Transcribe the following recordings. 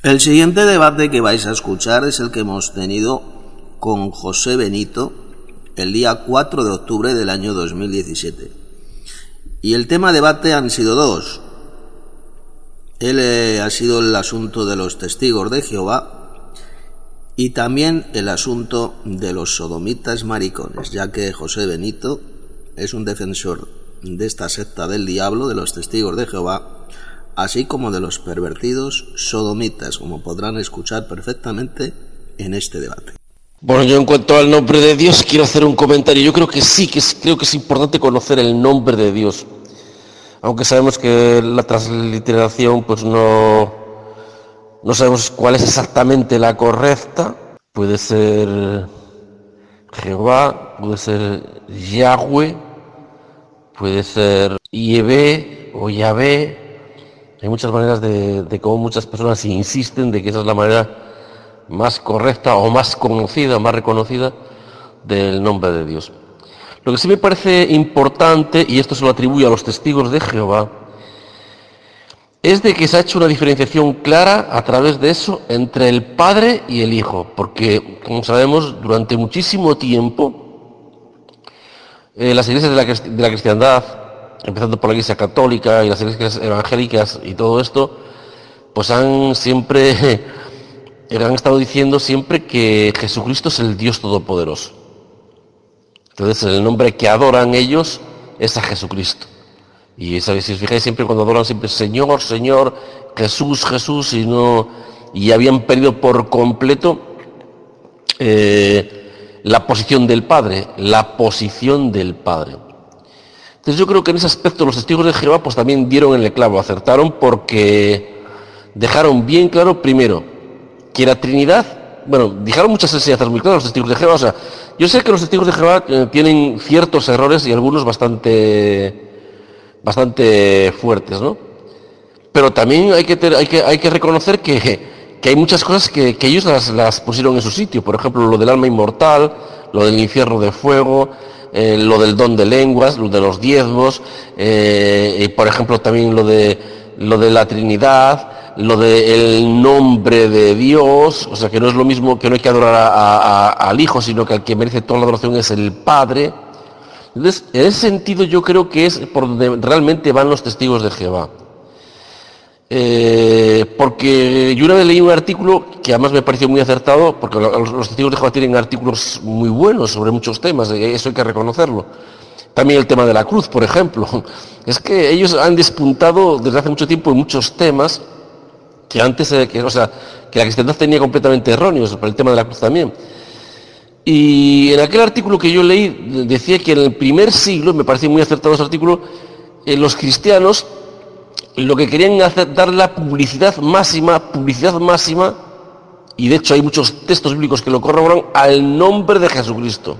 El siguiente debate que vais a escuchar es el que hemos tenido con José Benito el día 4 de octubre del año 2017. Y el tema debate han sido dos. Ha sido el asunto de los testigos de Jehová y también el asunto de los sodomitas maricones, ya que José Benito es un defensor de esta secta del diablo, de los testigos de Jehová, así como de los pervertidos sodomitas, como podrán escuchar perfectamente en este debate. Bueno, yo en cuanto al nombre de Dios quiero hacer un comentario. Yo creo que creo que es importante conocer el nombre de Dios. Aunque sabemos que la transliteración pues no sabemos cuál es exactamente la correcta. Puede ser Jehová, puede ser Yahweh, puede ser Yahvé o Yahvé. Hay muchas maneras de cómo muchas personas insisten de que esa es la manera más correcta o más conocida, más reconocida del nombre de Dios. Lo que sí me parece importante, y esto se lo atribuyo a los testigos de Jehová, es de que se ha hecho una diferenciación clara a través de eso entre el Padre y el Hijo, porque, como sabemos, durante muchísimo tiempo las iglesias de la cristiandad, empezando por la Iglesia Católica y las iglesias evangélicas y todo esto, pues han estado diciendo siempre que Jesucristo es el Dios Todopoderoso. Entonces el nombre que adoran ellos es a Jesucristo. Y si os fijáis, siempre cuando adoran siempre Señor, Señor, Jesús, Jesús, y habían perdido por completo la posición del Padre, Entonces yo creo que en ese aspecto los testigos de Jehová pues también dieron en el clavo, acertaron, porque dejaron bien claro primero que la Trinidad, dejaron muchas enseñanzas muy claras los testigos de Jehová. O sea, yo sé que los testigos de Jehová tienen ciertos errores y algunos bastante fuertes, ¿no? Pero también hay que reconocer que hay muchas cosas que ellos las pusieron en su sitio. Por ejemplo, lo del alma inmortal, lo del infierno de fuego, lo del don de lenguas, lo de los diezmos, y por ejemplo también lo de la Trinidad, lo del nombre de Dios, o sea que no es lo mismo, que no hay que adorar al Hijo, sino que al que merece toda la adoración es el Padre. Entonces, en ese sentido yo creo que es por donde realmente van los testigos de Jehová. Porque yo una vez leí un artículo que además me pareció muy acertado, porque los testigos de Jehová tienen artículos muy buenos sobre muchos temas, eso hay que reconocerlo. También el tema de la cruz, por ejemplo. Es que ellos han despuntado desde hace mucho tiempo en muchos temas que antes, que la cristiandad tenía completamente erróneos, por el tema de la cruz también. Y en aquel artículo que yo leí decía que en el primer siglo, me pareció muy acertado ese artículo, los cristianos lo que querían hacer, dar la publicidad máxima, y de hecho hay muchos textos bíblicos que lo corroboran, al nombre de Jesucristo.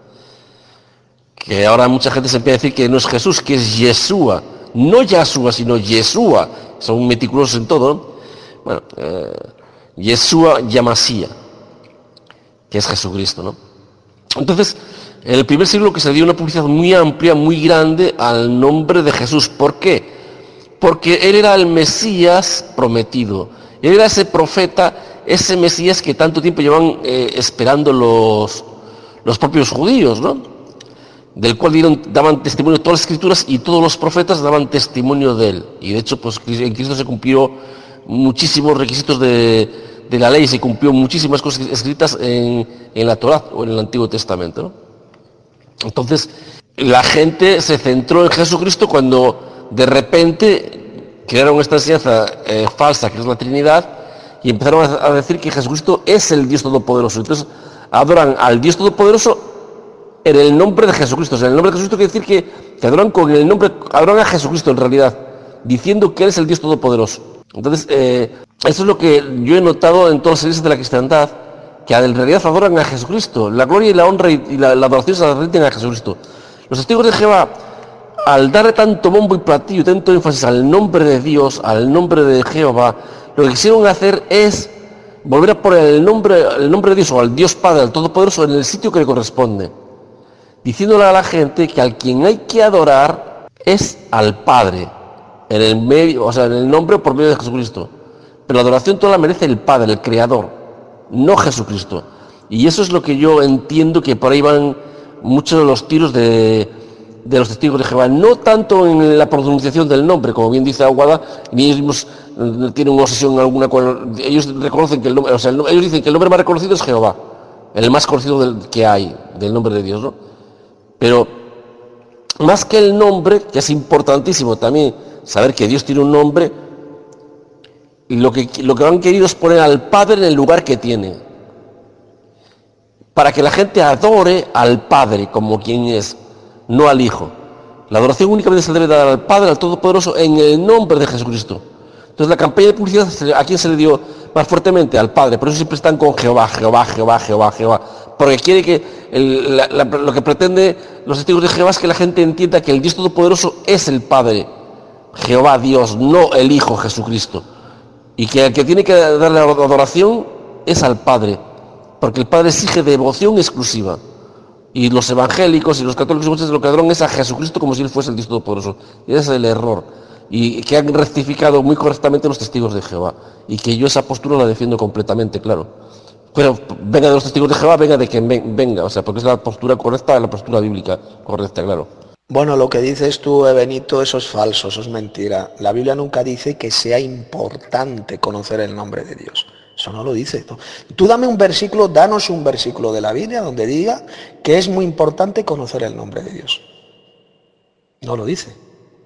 Que ahora mucha gente se empieza a decir que no es Jesús, que es Yeshua. No Yahshua, sino Yeshua. Son meticulosos en todo, ¿no? Bueno, Yeshua Yamasía, que es Jesucristo, ¿no? Entonces, en el primer siglo que se dio una publicidad muy amplia, muy grande al nombre de Jesús. ¿Por qué? Porque él era el Mesías prometido. Él era ese profeta, ese Mesías que tanto tiempo llevan esperando los propios judíos, ¿no? Del cual daban testimonio todas las escrituras y todos los profetas daban testimonio de él. Y de hecho, pues en Cristo se cumplió muchísimos requisitos de la ley, se cumplió muchísimas cosas escritas en la Torá o en el Antiguo Testamento, ¿no? Entonces, la gente se centró en Jesucristo cuando de repente crearon esta enseñanza falsa, que es la Trinidad, y empezaron a decir que Jesucristo es el Dios Todopoderoso. Entonces, adoran al Dios Todopoderoso en el nombre de Jesucristo. O sea, en el nombre de Jesucristo quiere decir que adoran con el nombre, adoran a Jesucristo en realidad, diciendo que Él es el Dios Todopoderoso. Entonces, eso es lo que yo he notado en todas las iglesias de la cristiandad, que en realidad adoran a Jesucristo. La gloria y la honra y la adoración se la rinden a Jesucristo. Los testigos de Jehová, al darle tanto bombo y platillo y tanto énfasis al nombre de Dios, al nombre de Jehová, lo que quisieron hacer es volver a poner el nombre de Dios o al Dios Padre, al Todopoderoso, en el sitio que le corresponde, diciéndole a la gente que al quien hay que adorar es al Padre, en el medio, o sea, en el nombre por medio de Jesucristo. Pero la adoración toda la merece el Padre, el Creador, no Jesucristo. Y eso es lo que yo entiendo que por ahí van muchos de los tiros de los testigos de Jehová, no tanto en la pronunciación del nombre, como bien dice Aguada, ni ellos mismos tienen una obsesión alguna con ellos reconocen que el nombre, o sea, ellos dicen que el nombre más reconocido es Jehová, el más conocido que hay del nombre de Dios, ¿no? Pero más que el nombre, que es importantísimo también saber que Dios tiene un nombre, y lo que han querido es poner al Padre en el lugar que tiene, para que la gente adore al Padre como quien es, no al Hijo. La adoración únicamente se debe dar al Padre, al Todopoderoso, en el nombre de Jesucristo. Entonces la campaña de publicidad, ¿a quién se le dio más fuertemente? Al Padre. Por eso siempre están con Jehová, Jehová, Jehová, Jehová, Jehová. Porque quiere que lo que pretende los testigos de Jehová es que la gente entienda que el Dios Todopoderoso es el Padre, Jehová Dios, no el Hijo Jesucristo. Y que el que tiene que darle la adoración es al Padre, porque el Padre exige devoción exclusiva. Y los evangélicos y los católicos muchos lo que adoran es a Jesucristo como si Él fuese el Dios Todopoderoso. Y ese es el error. Y que han rectificado muy correctamente los testigos de Jehová. Y que yo esa postura la defiendo completamente, claro. Pero venga de los testigos de Jehová, venga de quien venga. O sea, porque es la postura correcta, la postura bíblica correcta, claro. Bueno, lo que dices tú, Benito, eso es falso, eso es mentira. La Biblia nunca dice que sea importante conocer el nombre de Dios. Eso no lo dice. Tú dame un versículo, danos un versículo de la Biblia donde diga que es muy importante conocer el nombre de Dios. No lo dice.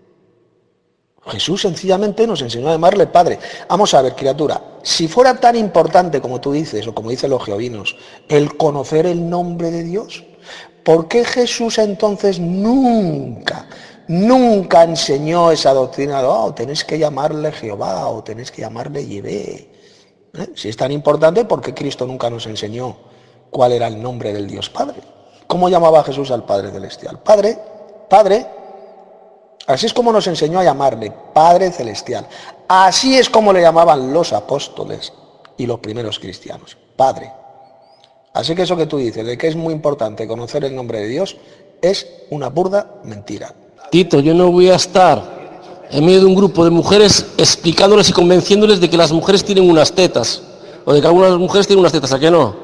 Jesús sencillamente nos enseñó a llamarle Padre. Vamos a ver, criatura, si fuera tan importante como tú dices, o como dicen los jehovinos, el conocer el nombre de Dios, ¿por qué Jesús entonces nunca enseñó esa doctrina de, tenéis que llamarle Jehová o tenéis que llamarle Yahvé? Si es tan importante, ¿por qué Cristo nunca nos enseñó cuál era el nombre del Dios Padre? ¿Cómo llamaba Jesús al Padre Celestial? Padre, Padre. Así es como nos enseñó a llamarle, Padre Celestial. Así es como le llamaban los apóstoles y los primeros cristianos, Padre. Así que eso que tú dices, de que es muy importante conocer el nombre de Dios, es una burda mentira. Tito, yo no voy a estar en medio de un grupo de mujeres explicándoles y convenciéndoles de que las mujeres tienen unas tetas, o de que algunas mujeres tienen unas tetas, ¿a qué no?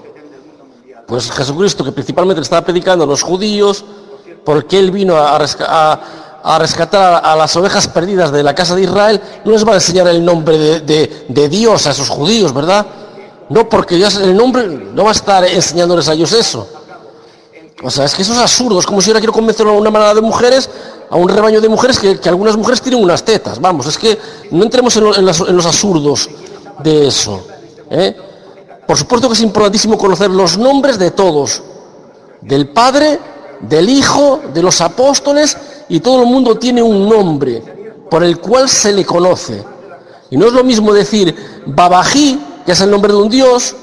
Pues Jesucristo, que principalmente le estaba predicando a los judíos, porque Él vino a rescatar a las ovejas perdidas de la casa de Israel, no les va a enseñar el nombre de Dios a esos judíos, ¿verdad? No, porque Dios, el nombre no va a estar enseñándoles a ellos eso. O sea, es que eso es absurdo. Es como si ahora quiero convencer a una manada de mujeres, a un rebaño de mujeres, que algunas mujeres tienen unas tetas. Vamos, es que no entremos en los absurdos de eso. Por supuesto que es importantísimo conocer los nombres de todos. Del Padre, del Hijo, de los apóstoles, y todo el mundo tiene un nombre por el cual se le conoce. Y no es lo mismo decir Babají, que es el nombre de un dios,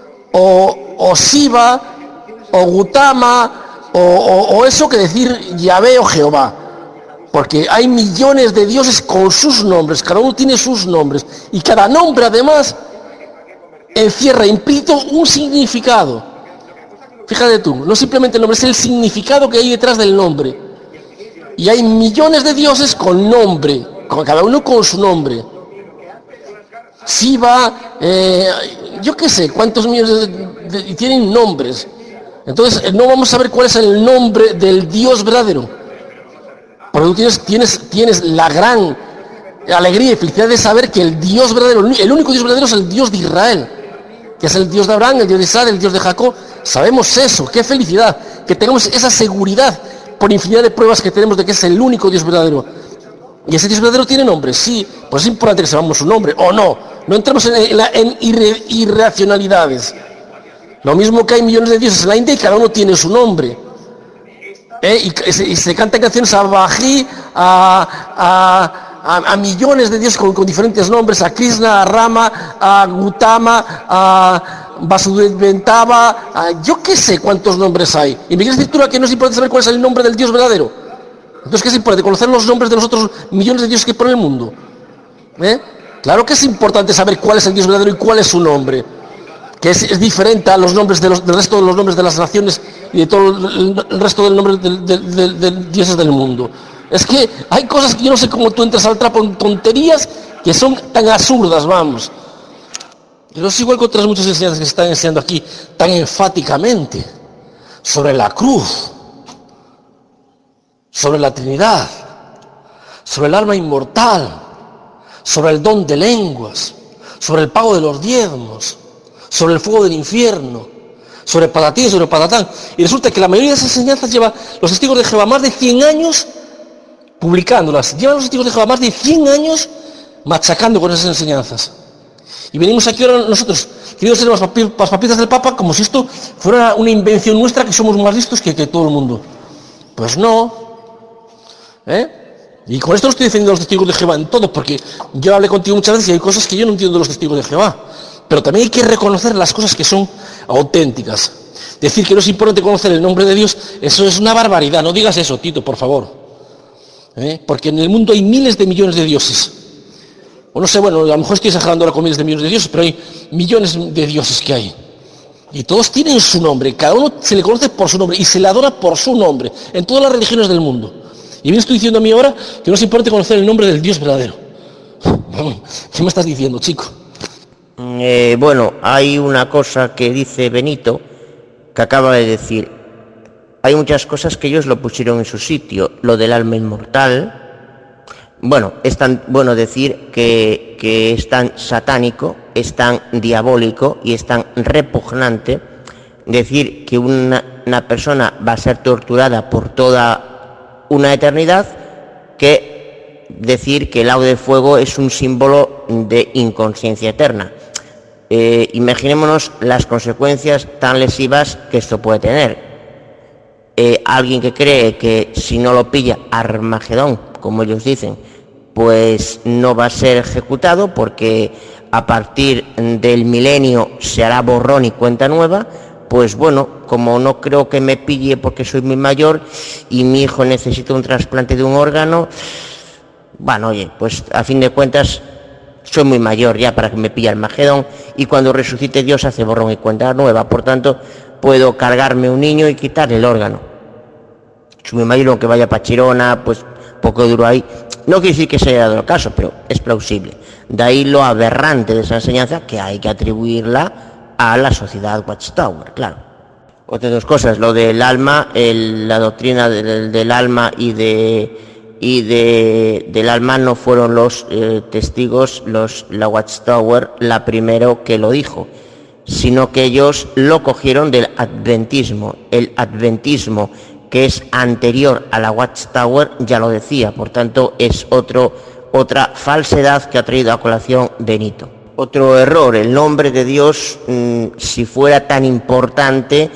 o Shiva, o Gautama, o eso, que decir Yahvé o Jehová. Porque hay millones de dioses con sus nombres, cada uno tiene sus nombres, y cada nombre además encierra implícito un significado. Fíjate tú, no simplemente el nombre, es el significado que hay detrás del nombre. Y hay millones de dioses con nombre, cada uno con su nombre. Shiva, yo qué sé, cuántos millones y tienen nombres. Entonces no vamos a ver cuál es el nombre del Dios verdadero. Pero tú tienes la gran alegría y felicidad de saber que el Dios verdadero, el único Dios verdadero es el Dios de Israel, que es el Dios de Abraham, el Dios de Isaac, el Dios de Jacob. Sabemos eso, qué felicidad, que tengamos esa seguridad por infinidad de pruebas que tenemos de que es el único Dios verdadero. Y ese Dios verdadero tiene nombre, sí, pues es importante que sepamos su nombre, o no entremos en irracionalidades. Lo mismo que hay millones de dioses en la India y cada uno tiene su nombre. Y se cantan canciones a Bají, a millones de dioses con diferentes nombres, a Krishna, a Rama, a Gautama, a Vasudevantava, yo qué sé cuántos nombres hay. Y me quieres decir tú que no es importante saber cuál es el nombre del Dios verdadero. Entonces, ¿qué es importante? Conocer los nombres de los otros millones de dioses que hay por el mundo. Claro que es importante saber cuál es el Dios verdadero y cuál es su nombre, que es diferente a los nombres del resto de los nombres de las naciones y de todo el resto del nombre de dioses del mundo. Es que hay cosas que yo no sé cómo tú entras al trapo en tonterías que son tan absurdas, vamos. Pero es igual que otras muchas enseñanzas que se están enseñando aquí tan enfáticamente sobre la cruz, sobre la Trinidad, sobre el alma inmortal, sobre el don de lenguas, sobre el pago de los diezmos, sobre el fuego del infierno, sobre patatín, sobre patatán. Y resulta que la mayoría de esas enseñanzas lleva los testigos de Jehová más de 100 años publicándolas. Llevan los testigos de Jehová más de 100 años machacando con esas enseñanzas. Y venimos aquí ahora nosotros, queriendo ser las papitas del Papa, como si esto fuera una invención nuestra, que somos más listos que todo el mundo. Pues no. Y con esto no estoy defendiendo a los testigos de Jehová en todo, porque yo hablé contigo muchas veces y hay cosas que yo no entiendo de los testigos de Jehová. Pero también hay que reconocer las cosas que son auténticas. Decir que no es importante conocer el nombre de Dios, eso es una barbaridad. No digas eso, Tito, por favor. Porque en el mundo hay miles de millones de dioses. O no sé, bueno, a lo mejor estoy exagerando ahora con miles de millones de dioses, pero hay millones de dioses que hay. Y todos tienen su nombre, cada uno se le conoce por su nombre y se le adora por su nombre, en todas las religiones del mundo. Y bien estoy diciendo a mí ahora que no es importante conocer el nombre del Dios verdadero. ¿Qué me estás diciendo, chico? Bueno, hay una cosa que dice Benito, que acaba de decir. Hay muchas cosas que ellos lo pusieron en su sitio. Lo del alma inmortal. Bueno, es tan bueno decir que es tan satánico, es tan diabólico y es tan repugnante decir que una persona va a ser torturada por toda una eternidad, que decir que el lago de fuego es un símbolo de inconsciencia eterna. Imaginémonos las consecuencias tan lesivas que esto puede tener. Alguien que cree que si no lo pilla Armagedón, como ellos dicen, pues no va a ser ejecutado porque a partir del milenio se hará borrón y cuenta nueva, pues bueno, como no creo que me pille porque soy muy mayor y mi hijo necesita un trasplante de un órgano, bueno, oye, pues a fin de cuentas soy muy mayor ya para que me pille Armagedón y cuando resucite Dios hace borrón y cuenta nueva, por tanto puedo cargarme un niño y quitarle el órgano. Soy muy mayor, aunque vaya para Chirona, pues poco duro ahí. No quiere decir que se haya dado el caso, pero es plausible. De ahí lo aberrante de esa enseñanza, que hay que atribuirla a la sociedad Watchtower, claro. Otras dos cosas, lo del alma, la doctrina del alma y del alma no fueron los testigos, la Watchtower, la primero que lo dijo, sino que ellos lo cogieron del adventismo. El adventismo, que es anterior a la Watchtower, ya lo decía, por tanto es otra falsedad que ha traído a colación Benito. Otro error, el nombre de Dios, si fuera tan importante,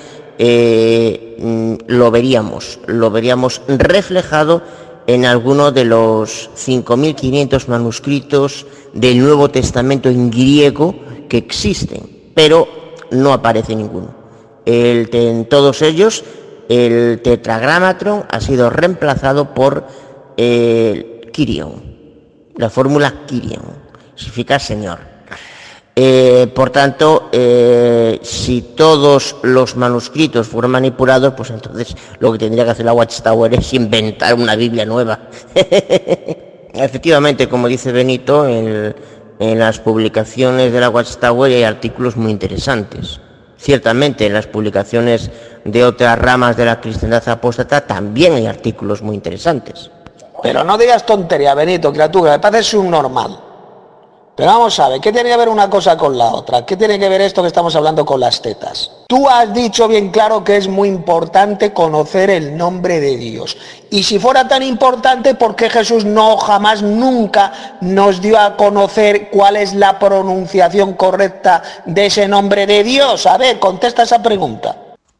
lo veríamos reflejado en alguno de los 5.500 manuscritos del Nuevo Testamento en griego que existen, pero no aparece ninguno. En todos ellos, el tetragramatron ha sido reemplazado por Kyrion, la fórmula Kyrion, significa Señor. Por tanto, si todos los manuscritos fueron manipulados, pues entonces lo que tendría que hacer la Watchtower es inventar una Biblia nueva. Efectivamente, como dice Benito, en las publicaciones de la Watchtower hay artículos muy interesantes. Ciertamente, en las publicaciones de otras ramas de la cristiandad apóstata también hay artículos muy interesantes. Pero no digas tontería, Benito, criatura, me parece un normal. Pero vamos a ver, ¿qué tiene que ver una cosa con la otra? ¿Qué tiene que ver esto que estamos hablando con las tetas? Tú has dicho bien claro que es muy importante conocer el nombre de Dios. Y si fuera tan importante, ¿por qué Jesús no jamás, nunca nos dio a conocer cuál es la pronunciación correcta de ese nombre de Dios? A ver, contesta esa pregunta.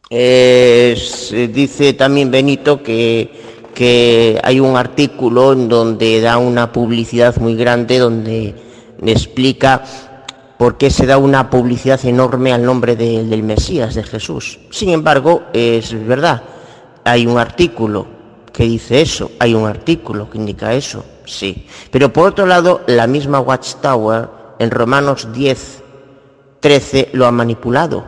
Dice también Benito que hay un artículo en donde da una publicidad muy grande, donde explica por qué se da una publicidad enorme al nombre del Mesías, de Jesús. Sin embargo, es verdad, hay un artículo que dice eso, hay un artículo que indica eso, sí. Pero por otro lado, la misma Watchtower, en Romanos 10:13, lo ha manipulado.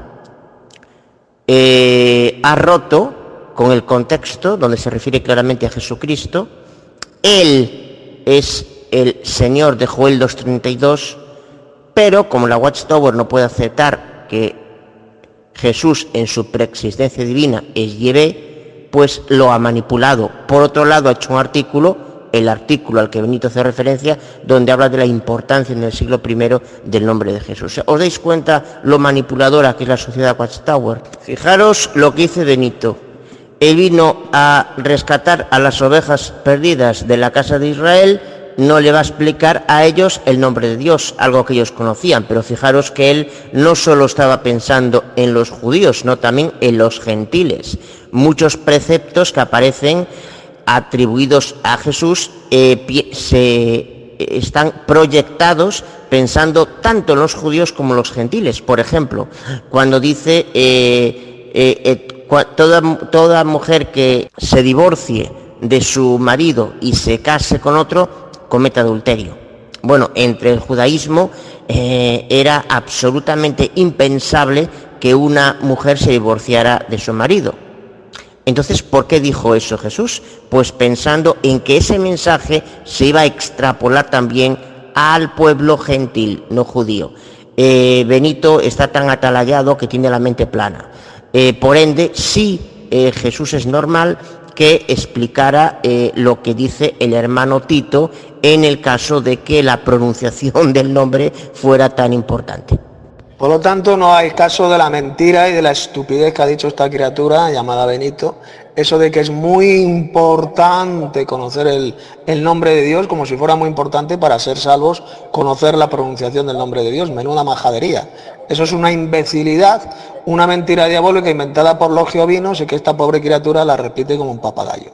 Ha roto con el contexto, donde se refiere claramente a Jesucristo. Él es el Señor de Joel 2:32, pero como la Watchtower no puede aceptar que Jesús en su preexistencia divina es Yahvé, pues lo ha manipulado. Por otro lado, ha hecho un artículo, el artículo al que Benito hace referencia, donde habla de la importancia en el siglo I del nombre de Jesús. ¿Os dais cuenta lo manipuladora que es la sociedad Watchtower? Fijaros lo que dice Benito. Él vino a rescatar a las ovejas perdidas de la casa de Israel, no le va a explicar a ellos el nombre de Dios, algo que ellos conocían, pero fijaros que él no solo estaba pensando en los judíos, sino también en los gentiles. Muchos preceptos que aparecen atribuidos a Jesús están proyectados pensando tanto en los judíos como en los gentiles. Por ejemplo, cuando dice toda mujer que se divorcie de su marido y se case con otro, comete adulterio. Bueno, entre el judaísmo era absolutamente impensable que una mujer se divorciara de su marido. Entonces, ¿por qué dijo eso Jesús? Pues pensando en que ese mensaje se iba a extrapolar también al pueblo gentil, no judío. Benito está tan atalayado que tiene la mente plana. Por ende, sí, Jesús es normal que explicara lo que dice el hermano Tito en el caso de que la pronunciación del nombre fuera tan importante. Por lo tanto, no hay caso de la mentira y de la estupidez que ha dicho esta criatura llamada Benito, eso de que es muy importante conocer el nombre de Dios, como si fuera muy importante para ser salvos conocer la pronunciación del nombre de Dios. Menuda majadería. Eso es una imbecilidad, una mentira diabólica inventada por los jehovinos y que esta pobre criatura la repite como un papagayo.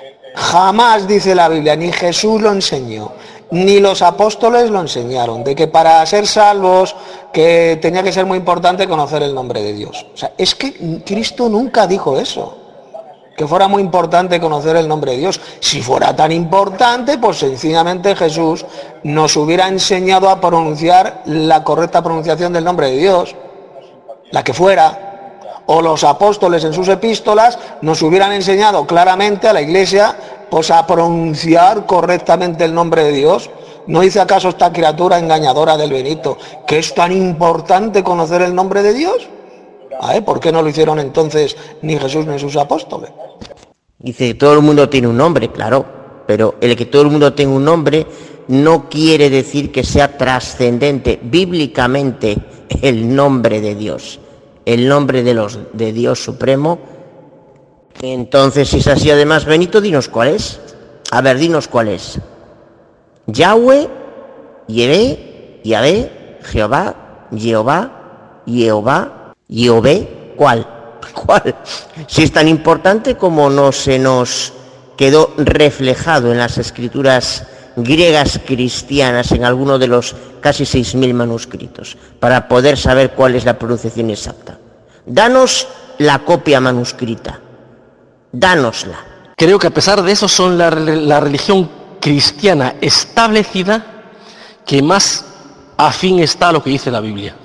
Jamás, dice la Biblia, ni Jesús lo enseñó, ni los apóstoles lo enseñaron, de que para ser salvos que tenía que ser muy importante conocer el nombre de Dios. O sea, es que Cristo nunca dijo eso, que fuera muy importante conocer el nombre de Dios. Si fuera tan importante, pues sencillamente Jesús nos hubiera enseñado a pronunciar la correcta pronunciación del nombre de Dios, la que fuera. O los apóstoles en sus epístolas nos hubieran enseñado claramente a la Iglesia pues a pronunciar correctamente el nombre de Dios. ¿No dice acaso esta criatura engañadora del Benito que es tan importante conocer el nombre de Dios? ¿Por qué no lo hicieron entonces ni Jesús ni sus apóstoles? Dice que todo el mundo tiene un nombre, claro, pero el que todo el mundo tenga un nombre no quiere decir que sea trascendente bíblicamente el nombre de Dios. El nombre de Dios Supremo. Entonces, si es así, además, Benito, dinos cuál es. A ver, dinos cuál es. Yahweh, Yahvé, Jehová, Jehové, ¿cuál? Si es tan importante como no se nos quedó reflejado en las escrituras griegas cristianas, en alguno de los casi 6.000 manuscritos, para poder saber cuál es la pronunciación exacta. Danos la copia manuscrita, dánosla. Creo que a pesar de eso son la religión cristiana establecida que más afín está a lo que dice la Biblia.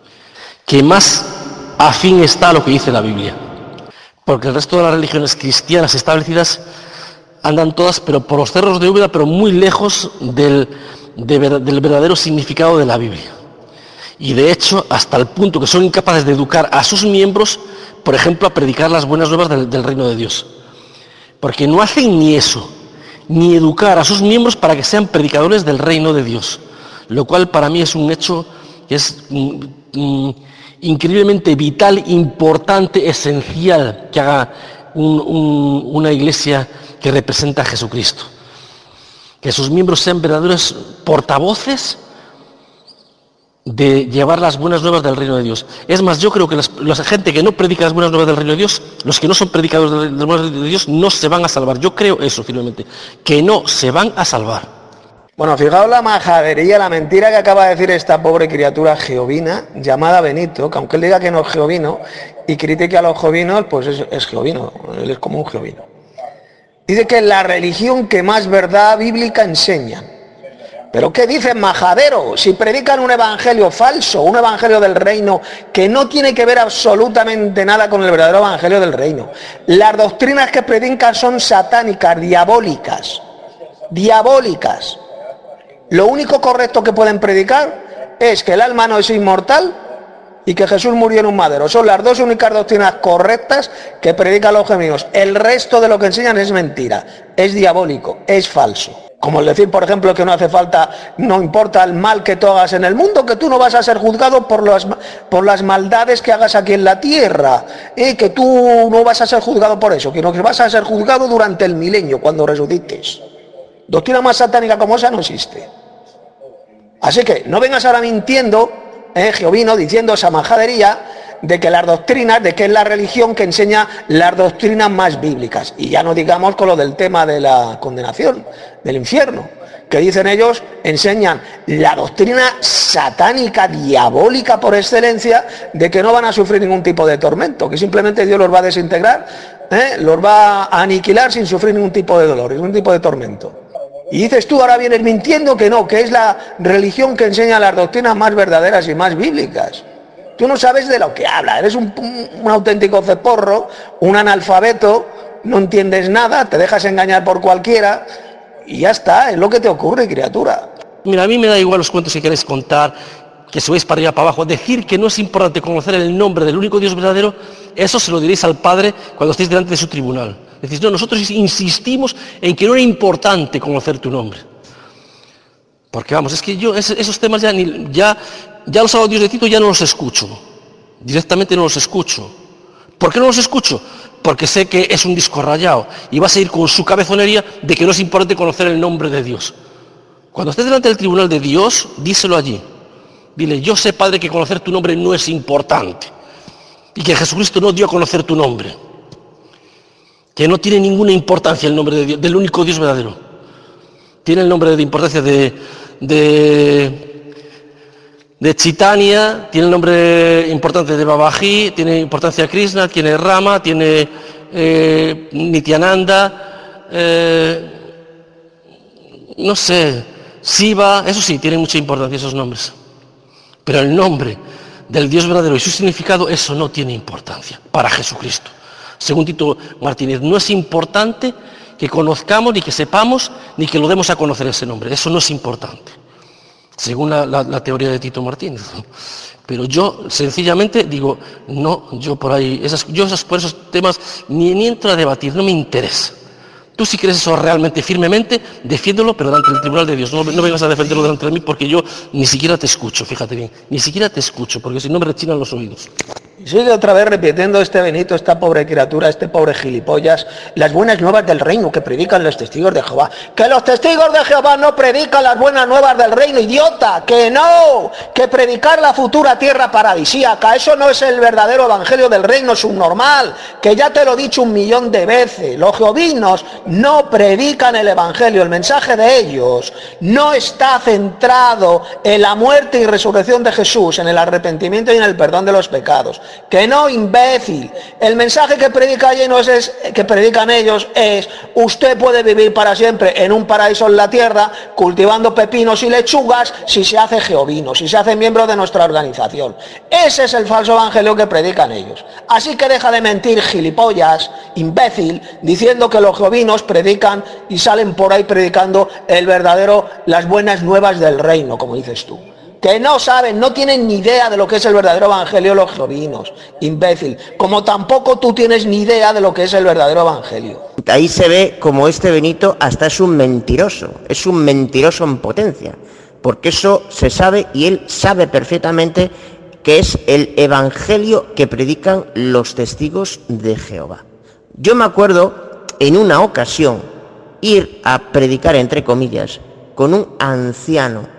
Porque el resto de las religiones cristianas establecidas andan todas, pero por los cerros de Úbeda, pero muy lejos del verdadero significado de la Biblia. Y de hecho, hasta el punto que son incapaces de educar a sus miembros, por ejemplo, a predicar las buenas nuevas del reino de Dios. Porque no hacen ni eso, ni educar a sus miembros para que sean predicadores del reino de Dios. Lo cual para mí es un hecho que es increíblemente vital, importante, esencial que haga una iglesia que representa a Jesucristo. Que sus miembros sean verdaderos portavoces de llevar las buenas nuevas del reino de Dios. Es más, yo creo que la gente que no predica las buenas nuevas del reino de Dios, los que no son predicadores de las buenas nuevas de Dios, no se van a salvar. Yo creo eso firmemente, que no se van a salvar. Bueno, fijaos la majadería, la mentira que acaba de decir esta pobre criatura jehovina llamada Benito, que aunque él diga que no es jehovino y critique a los jehovinos, pues es jehovino, él es como un jehovino. Dice que es la religión que más verdad bíblica enseña. ¿Pero qué dicen, majadero? Si predican un evangelio falso, un evangelio del reino que no tiene que ver absolutamente nada con el verdadero evangelio del reino. Las doctrinas que predican son satánicas, diabólicas. Lo único correcto que pueden predicar es que el alma no es inmortal y que Jesús murió en un madero. Son las dos únicas doctrinas correctas que predican los gemelos. El resto de lo que enseñan es mentira, es diabólico, es falso. Como el decir, por ejemplo, que no hace falta, no importa el mal que tú hagas en el mundo, que tú no vas a ser juzgado por las maldades que hagas aquí en la tierra, que tú no vas a ser juzgado por eso, sino que vas a ser juzgado durante el milenio, cuando resucites. Doctrina más satánica como esa no existe. Así que no vengas ahora mintiendo, Jehovino, diciendo esa majadería de que las doctrinas, de que es la religión que enseña las doctrinas más bíblicas. Y ya no digamos con lo del tema de la condenación, del infierno, que dicen ellos, enseñan la doctrina satánica, diabólica por excelencia, de que no van a sufrir ningún tipo de tormento, que simplemente Dios los va a desintegrar, los va a aniquilar sin sufrir ningún tipo de dolor, ningún tipo de tormento. Y dices tú, ahora vienes mintiendo que no, que es la religión que enseña las doctrinas más verdaderas y más bíblicas. Tú no sabes de lo que hablas, eres un auténtico ceporro, un analfabeto, no entiendes nada, te dejas engañar por cualquiera y ya está, es lo que te ocurre, criatura. Mira, a mí me da igual los cuentos que queréis contar, que subáis para arriba, para abajo. Decir que no es importante conocer el nombre del único Dios verdadero, eso se lo diréis al Padre cuando estéis delante de su tribunal. Decís, no, nosotros insistimos en que no era importante conocer tu nombre. Porque vamos, es que yo esos temas ya los audios de Tito ya no los escucho. Directamente no los escucho. ¿Por qué no los escucho? Porque sé que es un disco rayado y va a seguir con su cabezonería de que no es importante conocer el nombre de Dios. Cuando estés delante del tribunal de Dios, díselo allí. Dile, yo sé, Padre, que conocer tu nombre no es importante. Y que Jesucristo no dio a conocer tu nombre. Que no tiene ninguna importancia el nombre de Dios, del único Dios verdadero. Tiene el nombre de importancia de Chaitanya, tiene el nombre importante de Babaji, tiene importancia Krishna, tiene Rama, tiene Nityananda, no sé, Shiva, eso sí, tiene mucha importancia esos nombres. Pero el nombre del Dios verdadero y su significado, eso no tiene importancia para Jesucristo. Según Tito Martínez, no es importante que conozcamos, ni que sepamos, ni que lo demos a conocer ese nombre. Eso no es importante, según la teoría de Tito Martínez. Pero yo sencillamente digo, no, yo por ahí, por esos temas ni entro a debatir, no me interesa. Tú si crees eso realmente, firmemente, defiéndelo, pero delante del tribunal de Dios. No vengas a defenderlo delante de mí porque yo ni siquiera te escucho, fíjate bien. Ni siquiera te escucho, porque si no me rechinan los oídos. Y sigue otra vez repitiendo este Benito, esta pobre criatura, este pobre gilipollas, las buenas nuevas del reino que predican los testigos de Jehová. Que los testigos de Jehová no predican las buenas nuevas del reino, idiota, que no, que predicar la futura tierra paradisíaca, eso no es el verdadero evangelio del reino subnormal, que ya te lo he dicho 1.000.000 de veces. Los jehovinos no predican el evangelio, el mensaje de ellos no está centrado en la muerte y resurrección de Jesús, en el arrepentimiento y en el perdón de los pecados. Que no, imbécil. El mensaje que predican ellos es: usted puede vivir para siempre en un paraíso en la tierra, cultivando pepinos y lechugas, si se hace jehovino, si se hace miembro de nuestra organización. Ese es el falso evangelio que predican ellos. Así que deja de mentir, gilipollas, imbécil, diciendo que los jehovinos predican y salen por ahí predicando las buenas nuevas del reino, como dices tú. Que no saben, no tienen ni idea de lo que es el verdadero evangelio los jehovinos, imbécil, como tampoco tú tienes ni idea de lo que es el verdadero evangelio. Ahí se ve como este Benito hasta es un mentiroso en potencia, porque eso se sabe y él sabe perfectamente que es el evangelio que predican los testigos de Jehová. Yo me acuerdo en una ocasión ir a predicar, entre comillas, con un anciano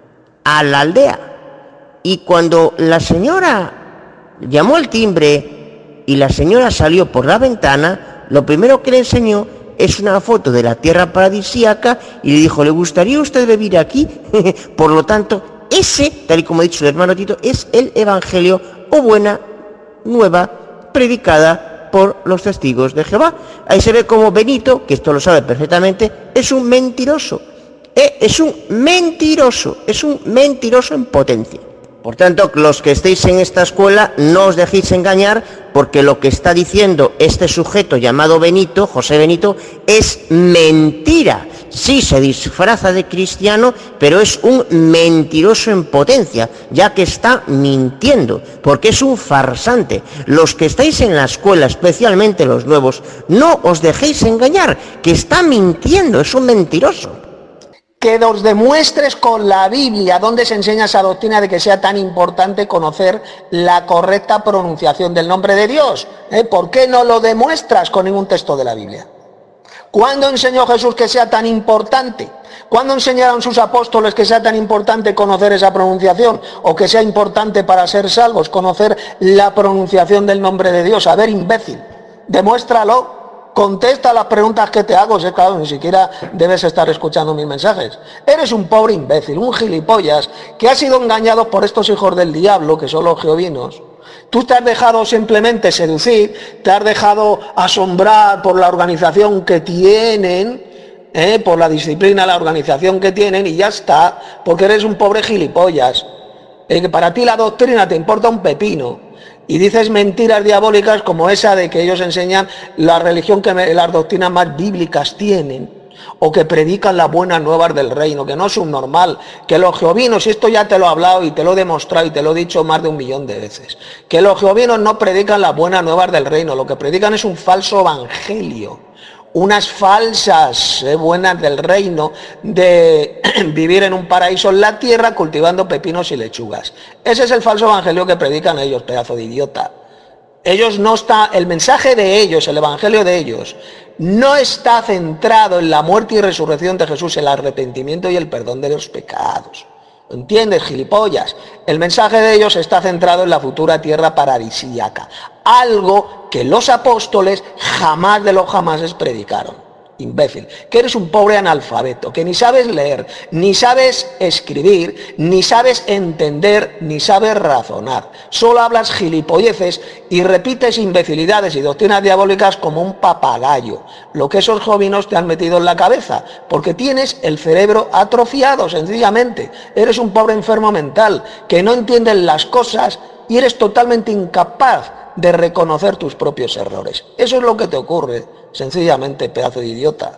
a la aldea, y cuando la señora llamó al timbre y la señora salió por la ventana, lo primero que le enseñó es una foto de la tierra paradisíaca y le dijo: ¿le gustaría a usted vivir aquí? Por lo tanto, ese, tal y como ha dicho el hermano Tito, es el evangelio o buena nueva predicada por los testigos de Jehová. Ahí se ve como Benito, que esto lo sabe perfectamente, es un mentiroso. Es un mentiroso en potencia. Por tanto, los que estéis en esta escuela, no os dejéis engañar, porque lo que está diciendo este sujeto llamado Benito, José Benito, es mentira. sí se disfraza de cristiano, pero es un mentiroso en potencia, ya que está mintiendo, porque es un farsante. Los que estáis en la escuela, especialmente los nuevos, no os dejéis engañar, que está mintiendo, es un mentiroso. Que nos demuestres con la Biblia dónde se enseña esa doctrina de que sea tan importante conocer la correcta pronunciación del nombre de Dios. ¿Por qué no lo demuestras con ningún texto de la Biblia? ¿Cuándo enseñó Jesús que sea tan importante? ¿Cuándo enseñaron sus apóstoles que sea tan importante conocer esa pronunciación? ¿O que sea importante para ser salvos conocer la pronunciación del nombre de Dios? A ver, imbécil, demuéstralo. Contesta las preguntas que te hago, claro, ni siquiera debes estar escuchando mis mensajes. Eres un pobre imbécil, un gilipollas, que ha sido engañado por estos hijos del diablo, que son los jehovinos. Tú te has dejado simplemente seducir, te has dejado asombrar por la organización que tienen, por la disciplina, la organización que tienen, y ya está, porque eres un pobre gilipollas. Que para ti la doctrina te importa un pepino. Y dices mentiras diabólicas como esa de que ellos enseñan la religión que las doctrinas más bíblicas tienen, o que predican las buenas nuevas del reino, que no es un normal, que los jehovinos, y esto ya te lo he hablado y te lo he demostrado y te lo he dicho más de 1.000.000 de veces, que los jehovinos no predican las buenas nuevas del reino, lo que predican es un falso evangelio, unas falsas buenas del reino de vivir en un paraíso en la tierra cultivando pepinos y lechugas. Ese es el falso evangelio que predican ellos, pedazo de idiota. Ellos no está, el mensaje de ellos, el evangelio de ellos, no está centrado en la muerte y resurrección de Jesús, el arrepentimiento y el perdón de los pecados. ¿Entiendes, gilipollas? El mensaje de ellos está centrado en la futura tierra paradisíaca, algo que los apóstoles jamás de los jamases predicaron. Imbécil, que eres un pobre analfabeto, que ni sabes leer, ni sabes escribir, ni sabes entender, ni sabes razonar. Solo hablas gilipolleces y repites imbecilidades y doctrinas diabólicas como un papagayo, lo que esos jovinos te han metido en la cabeza, porque tienes el cerebro atrofiado, sencillamente. Eres un pobre enfermo mental, que no entiendes las cosas y eres totalmente incapaz de reconocer tus propios errores. Eso es lo que te ocurre, sencillamente, pedazo de idiota.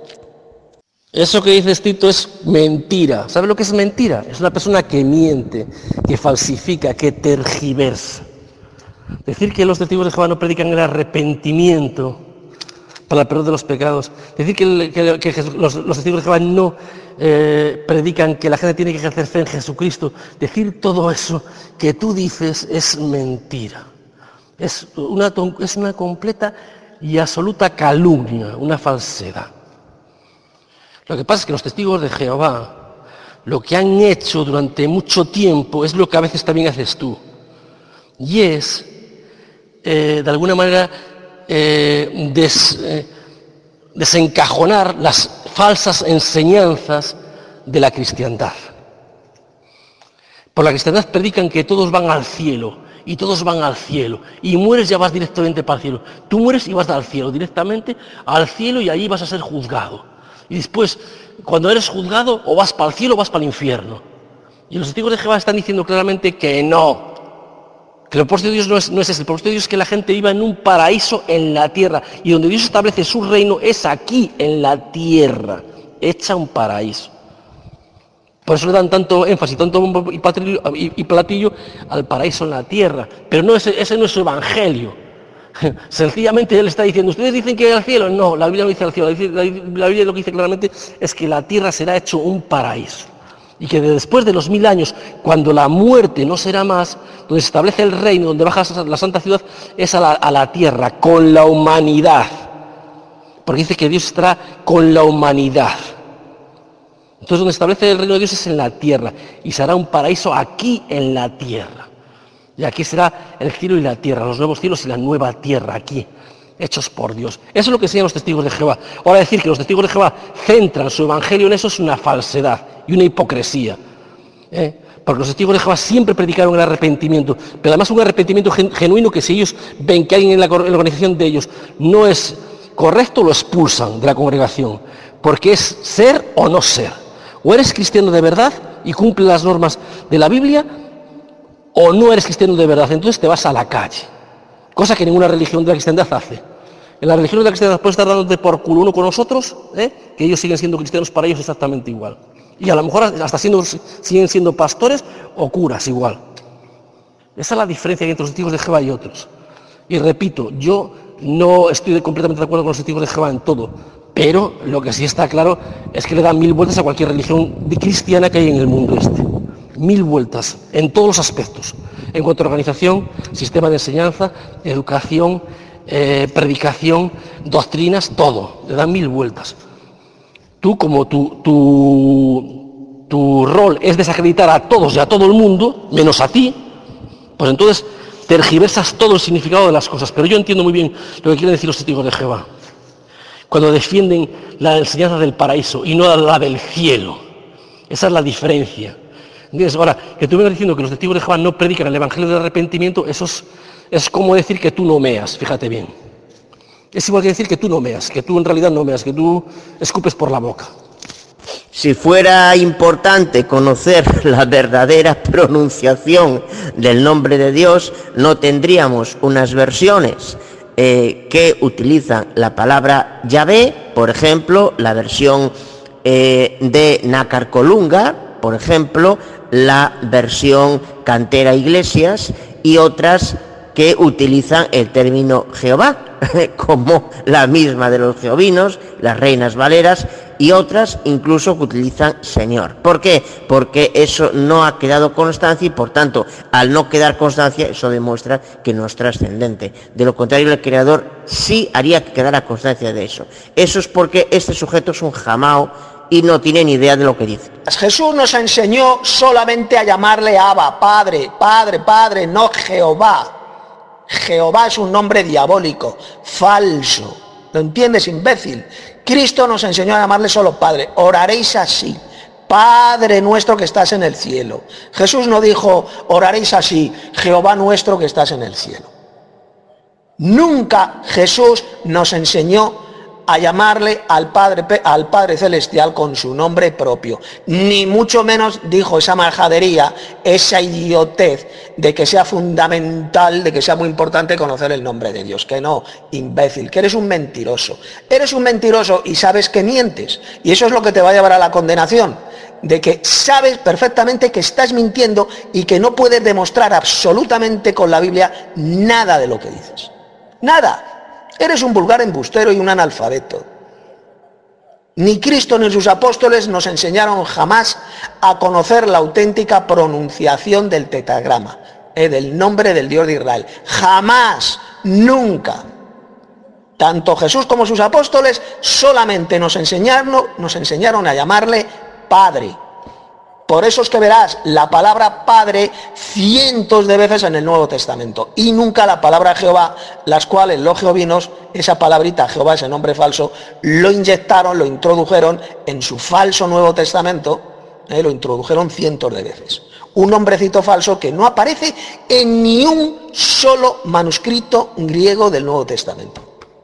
Eso que dices, Tito, es mentira. ¿Sabes lo que es mentira? Es una persona que miente, que falsifica, que tergiversa. Decir que los testigos de Jehová no predican el arrepentimiento para el perdón de los pecados. Decir que los testigos de Jehová no predican que la gente tiene que ejercer fe en Jesucristo. Decir todo eso que tú dices es mentira. Es una completa y absoluta calumnia, una falsedad. Lo que pasa es que los testigos de Jehová, lo que han hecho durante mucho tiempo es lo que a veces también haces tú. Y es, de alguna manera, desencajonar las falsas enseñanzas de la cristiandad. Por la cristiandad predican que todos van al cielo, y todos van al cielo, y mueres ya vas directamente para el cielo. Tú mueres y vas al cielo, directamente al cielo, y allí vas a ser juzgado. Y después, cuando eres juzgado, o vas para el cielo o vas para el infierno. Y los testigos de Jehová están diciendo claramente que no. Que el propósito de Dios no es ese. El propósito de Dios es que la gente viva en un paraíso en la tierra. Y donde Dios establece su reino es aquí, en la tierra, hecha un paraíso. Por eso le dan tanto énfasis, tanto bombo y platillo al paraíso en la tierra. Pero no, ese no es su evangelio. Sencillamente él está diciendo, ustedes dicen que al cielo. No, la Biblia no dice al cielo. La Biblia lo que dice claramente es que la tierra será hecho un paraíso. Y que después de los 1000 años, cuando la muerte no será más, donde se establece el reino, donde baja la santa ciudad, es a la tierra, con la humanidad. Porque dice que Dios estará con la humanidad. Entonces donde establece el reino de Dios es en la tierra, y será un paraíso aquí en la tierra. Y aquí será el cielo y la tierra, los nuevos cielos y la nueva tierra aquí, hechos por Dios. Eso es lo que enseñan los testigos de Jehová. Ahora decir que los testigos de Jehová centran su evangelio en eso es una falsedad y una hipocresía. Porque los testigos de Jehová siempre predicaron el arrepentimiento, pero además un arrepentimiento genuino, que si ellos ven que alguien en la organización de ellos no es correcto, lo expulsan de la congregación, porque es ser o no ser. O eres cristiano de verdad y cumple las normas de la Biblia, o no eres cristiano de verdad, entonces te vas a la calle, cosa que ninguna religión de la cristiandad hace. En la religión de la cristiandad puede estar dándote por culo uno con nosotros, que ellos siguen siendo cristianos para ellos exactamente igual. Y a lo mejor hasta siguen siendo pastores o curas igual. Esa es la diferencia entre los testigos de Jehová y otros. Y repito, yo no estoy completamente de acuerdo con los testigos de Jehová en todo, pero lo que sí está claro es que le dan 1000 vueltas a cualquier religión cristiana que hay en el mundo este. 1000 vueltas, en todos los aspectos. En cuanto a organización, sistema de enseñanza, educación, predicación, doctrinas, todo. Le dan 1000 vueltas. Tú, como tu rol es desacreditar a todos y a todo el mundo, menos a ti, pues entonces tergiversas todo el significado de las cosas. Pero yo entiendo muy bien lo que quieren decir los testigos de Jehová, cuando defienden la enseñanza del paraíso y no la del cielo. Esa es la diferencia. ¿Entiendes? Ahora, que tú vengas diciendo que los testigos de Jehová no predican el evangelio del arrepentimiento, eso es como decir que tú no meas, fíjate bien. Es igual que decir que tú no meas, que tú en realidad no meas, que tú escupes por la boca. Si fuera importante conocer la verdadera pronunciación del nombre de Dios, no tendríamos unas versiones que utilizan la palabra Yahvé, por ejemplo, la versión de Nácar Colunga, por ejemplo, la versión Cantera Iglesias y otras que utilizan el término Jehová, como la misma de los jehovinos, las Reinas Valeras, y otras incluso que utilizan Señor. ¿Por qué? Porque eso no ha quedado constancia y, por tanto, al no quedar constancia, eso demuestra que no es trascendente. De lo contrario, el Creador sí haría que quedara constancia de eso. Eso es porque este sujeto es un jamao y no tiene ni idea de lo que dice. Jesús nos enseñó solamente a llamarle Abba, Padre, Padre, Padre, no Jehová. Jehová es un nombre diabólico, falso. ¿Lo entiendes, imbécil? Cristo nos enseñó a llamarle solo Padre. Oraréis así: Padre nuestro que estás en el cielo. Jesús no dijo: oraréis así: Jehová nuestro que estás en el cielo. Nunca Jesús nos enseñó a llamarle al Padre Celestial con su nombre propio. Ni mucho menos dijo esa majadería, esa idiotez de que sea fundamental, de que sea muy importante conocer el nombre de Dios. Que no, imbécil, que eres un mentiroso. Eres un mentiroso y sabes que mientes. Y eso es lo que te va a llevar a la condenación. De que sabes perfectamente que estás mintiendo y que no puedes demostrar absolutamente con la Biblia nada de lo que dices. Nada. Eres un vulgar embustero y un analfabeto. Ni Cristo ni sus apóstoles nos enseñaron jamás a conocer la auténtica pronunciación del tetragrama, del nombre del Dios de Israel. Jamás, nunca. Tanto Jesús como sus apóstoles solamente nos enseñaron a llamarle Padre. Por eso es que verás la palabra Padre cientos de veces en el Nuevo Testamento y nunca la palabra Jehová, las cuales los jehovinos, esa palabrita Jehová, ese nombre falso, lo inyectaron, lo introdujeron en su falso Nuevo Testamento, lo introdujeron cientos de veces. Un nombrecito falso que no aparece en ni un solo manuscrito griego del Nuevo Testamento.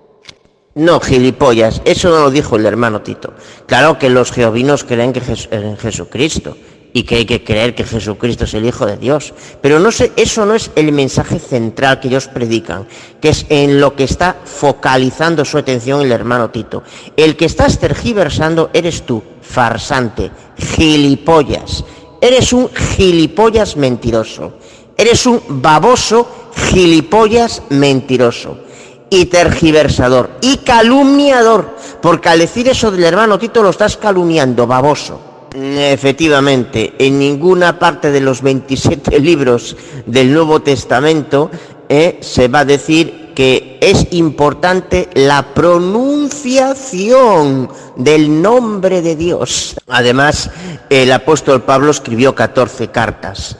No, gilipollas, eso no lo dijo el hermano Tito. Claro que los jehovinos creen en Jesucristo y que hay que creer que Jesucristo es el Hijo de Dios. Pero no sé, eso no es el mensaje central que ellos predican, que es en lo que está focalizando su atención el hermano Tito. El que estás tergiversando eres tú, farsante, gilipollas. Eres un gilipollas mentiroso. Eres un baboso gilipollas mentiroso. Y tergiversador, y calumniador, porque al decir eso del hermano Tito lo estás calumniando, baboso. Efectivamente, en ninguna parte de los 27 libros del Nuevo Testamento se va a decir que es importante la pronunciación del nombre de Dios. Además, el apóstol Pablo escribió 14 cartas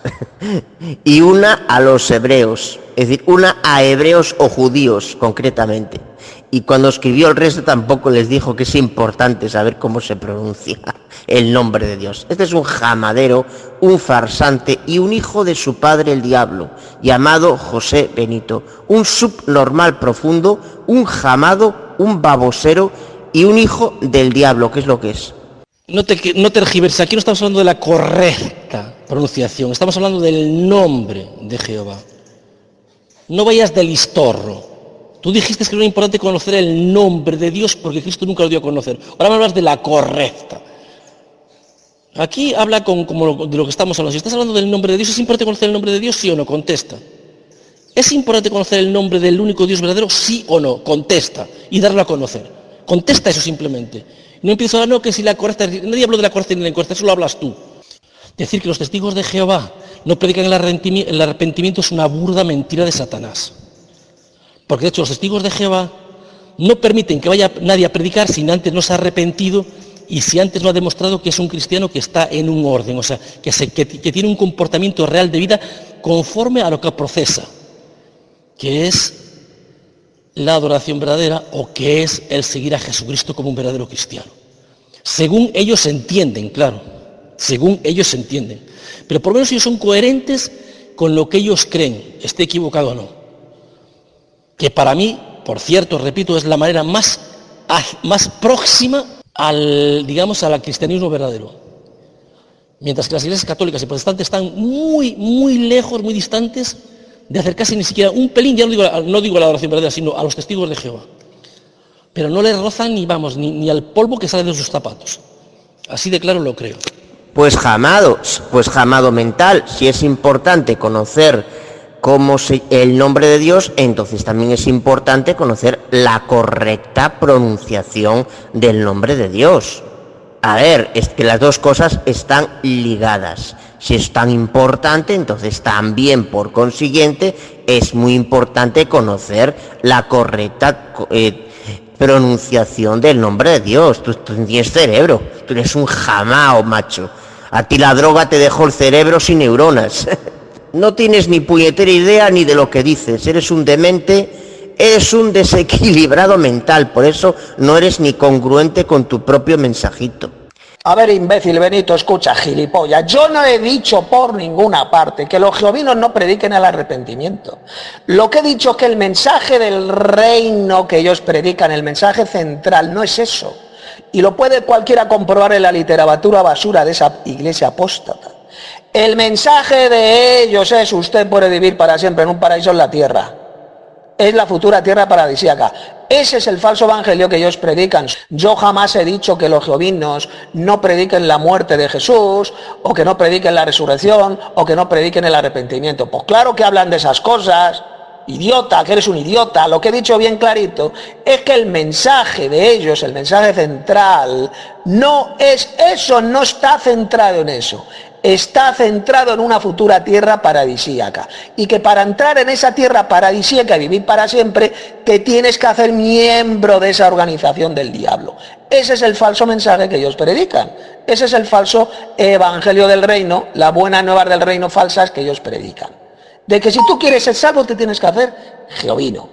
y una a los hebreos, es decir, una a hebreos o judíos concretamente. Y cuando escribió el resto tampoco les dijo que es importante saber cómo se pronuncia el nombre de Dios. Este es un jamadero, un farsante y un hijo de su padre el diablo, llamado José Benito. Un subnormal profundo, un jamado, un babosero y un hijo del diablo, que es lo que es. No tergiversa, aquí no estamos hablando de la correcta pronunciación, estamos hablando del nombre de Jehová. No vayas de listorro. Tú dijiste que era importante conocer el nombre de Dios porque Cristo nunca lo dio a conocer. Ahora me hablas de la correcta. Aquí habla de lo que estamos hablando. Si estás hablando del nombre de Dios, ¿es importante conocer el nombre de Dios? ¿Sí o no? Contesta. ¿Es importante conocer el nombre del único Dios verdadero? ¿Sí o no? Contesta. Y darlo a conocer. Contesta eso simplemente. No empiezo a hablar, no, que si la correcta... Nadie habló de la correcta ni de la incorrecta, eso lo hablas tú. Decir que los testigos de Jehová no predican el arrepentimiento es una burda mentira de Satanás. Porque de hecho los testigos de Jehová no permiten que vaya nadie a predicar si antes no se ha arrepentido y si antes no ha demostrado que es un cristiano que está en un orden, o sea, que tiene un comportamiento real de vida conforme a lo que procesa, que es la adoración verdadera o que es el seguir a Jesucristo como un verdadero cristiano. Según ellos entienden, claro, según ellos entienden. Pero por lo menos ellos son coherentes con lo que ellos creen, esté equivocado o no. Que para mí, por cierto, repito, es la manera más próxima al cristianismo verdadero. Mientras que las iglesias católicas y protestantes están muy, muy lejos, muy distantes de acercarse ni siquiera un pelín, ya no digo a la adoración verdadera, sino a los testigos de Jehová. Pero no les rozan ni al polvo que sale de sus zapatos. Así de claro lo creo. Pues jamado mental. Si es importante conocer el nombre de Dios, entonces también es importante conocer la correcta pronunciación del nombre de Dios. A ver, es que las dos cosas están ligadas. Si es tan importante, entonces también, por consiguiente, es muy importante conocer la correcta pronunciación del nombre de Dios. Tú tienes cerebro, tú eres un jamao, macho. A ti la droga te dejó el cerebro sin neuronas. No tienes ni puñetera idea ni de lo que dices, eres un demente, eres un desequilibrado mental, por eso no eres ni congruente con tu propio mensajito. A ver, imbécil Benito, escucha, gilipollas, yo no he dicho por ninguna parte que los jehovinos no prediquen el arrepentimiento. Lo que he dicho es que el mensaje del reino que ellos predican, el mensaje central, no es eso. Y lo puede cualquiera comprobar en la literatura basura de esa iglesia apóstata. El mensaje de ellos es: usted puede vivir para siempre en un paraíso en la tierra. Es la futura tierra paradisíaca. Ese es el falso evangelio que ellos predican. Yo jamás he dicho que los jehovinos no prediquen la muerte de Jesús, o que no prediquen la resurrección, o que no prediquen el arrepentimiento. Pues claro que hablan de esas cosas. Idiota, que eres un idiota. Lo que he dicho bien clarito es que el mensaje de ellos, el mensaje central, no es eso, no está centrado en eso. Está centrado en una futura tierra paradisíaca. Y que para entrar en esa tierra paradisíaca y vivir para siempre, te tienes que hacer miembro de esa organización del diablo. Ese es el falso mensaje que ellos predican. Ese es el falso evangelio del reino, las buenas nuevas del reino falsas que ellos predican. De que si tú quieres ser salvo te tienes que hacer jehovino,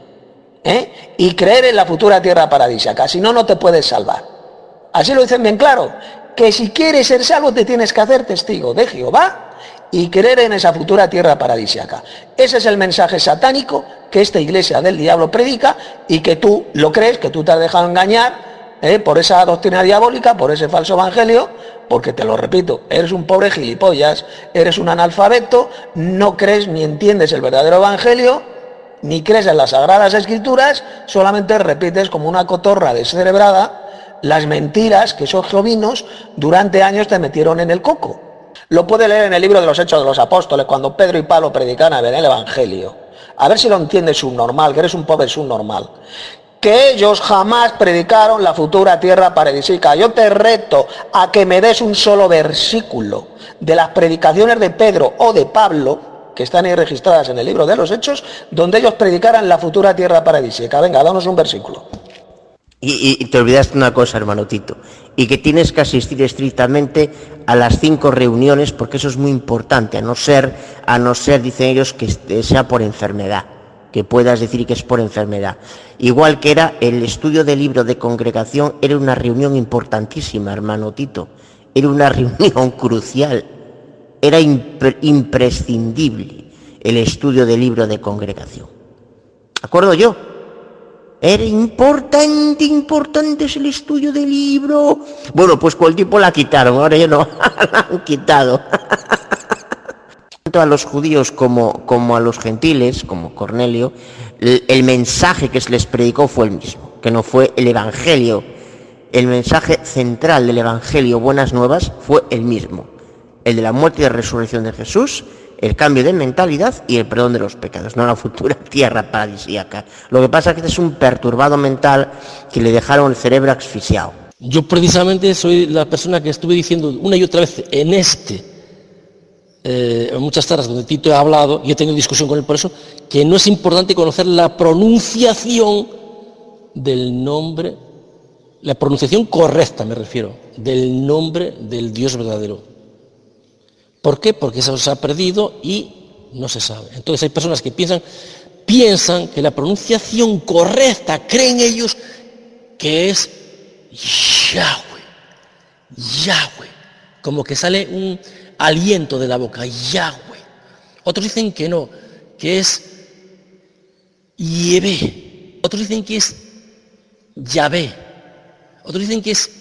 y creer en la futura tierra paradisíaca, si no, no te puedes salvar. Así lo dicen bien claro, que si quieres ser salvo te tienes que hacer testigo de Jehová y creer en esa futura tierra paradisíaca. Ese es el mensaje satánico que esta iglesia del diablo predica y que tú lo crees, que tú te has dejado engañar por esa doctrina diabólica, por ese falso evangelio, porque te lo repito, eres un pobre gilipollas, eres un analfabeto, no crees ni entiendes el verdadero evangelio, ni crees en las sagradas escrituras, solamente repites como una cotorra descerebrada las mentiras que esos jehovinos durante años te metieron en el coco. Lo puede leer en el libro de los Hechos de los Apóstoles, cuando Pedro y Pablo predican el evangelio. A ver si lo entiendes subnormal, que eres un pobre subnormal. Que ellos jamás predicaron la futura tierra paradisíaca. Yo te reto a que me des un solo versículo de las predicaciones de Pedro o de Pablo, que están ahí registradas en el libro de los Hechos, donde ellos predicaran la futura tierra paradisíaca. Venga, danos un versículo. Y te olvidaste una cosa, hermano Tito, y que tienes que asistir estrictamente a las 5 reuniones, porque eso es muy importante, a no ser, dicen ellos, que sea por enfermedad, que puedas decir que es por enfermedad. Igual que era el estudio del libro de congregación, era una reunión importantísima, hermano Tito, era una reunión crucial, era imprescindible el estudio del libro de congregación. ¿De acuerdo yo? Era importante es el estudio del libro. Bueno, pues con el tiempo la quitaron, ahora ya no, la han quitado. tanto a los judíos como a los gentiles, como Cornelio, el mensaje que se les predicó fue el mismo, que no fue el Evangelio. El mensaje central del Evangelio, buenas nuevas, fue el mismo, el de la muerte y la resurrección de Jesús, el cambio de mentalidad y el perdón de los pecados, no la futura tierra paradisíaca. Lo que pasa es que este es un perturbado mental que le dejaron el cerebro asfixiado. Yo precisamente soy la persona que estuve diciendo una y otra vez en muchas tardes donde Tito he hablado y he tenido discusión con él por eso, que no es importante conocer la pronunciación del nombre, la pronunciación correcta me refiero, del nombre del Dios verdadero. ¿Por qué? Porque eso se ha perdido y no se sabe. Entonces hay personas que piensan que la pronunciación correcta, creen ellos que es Yahweh, como que sale un aliento de la boca, Yahweh. Otros dicen que no, que es Yahvé. Otros dicen que es Yahvé. Otros dicen que es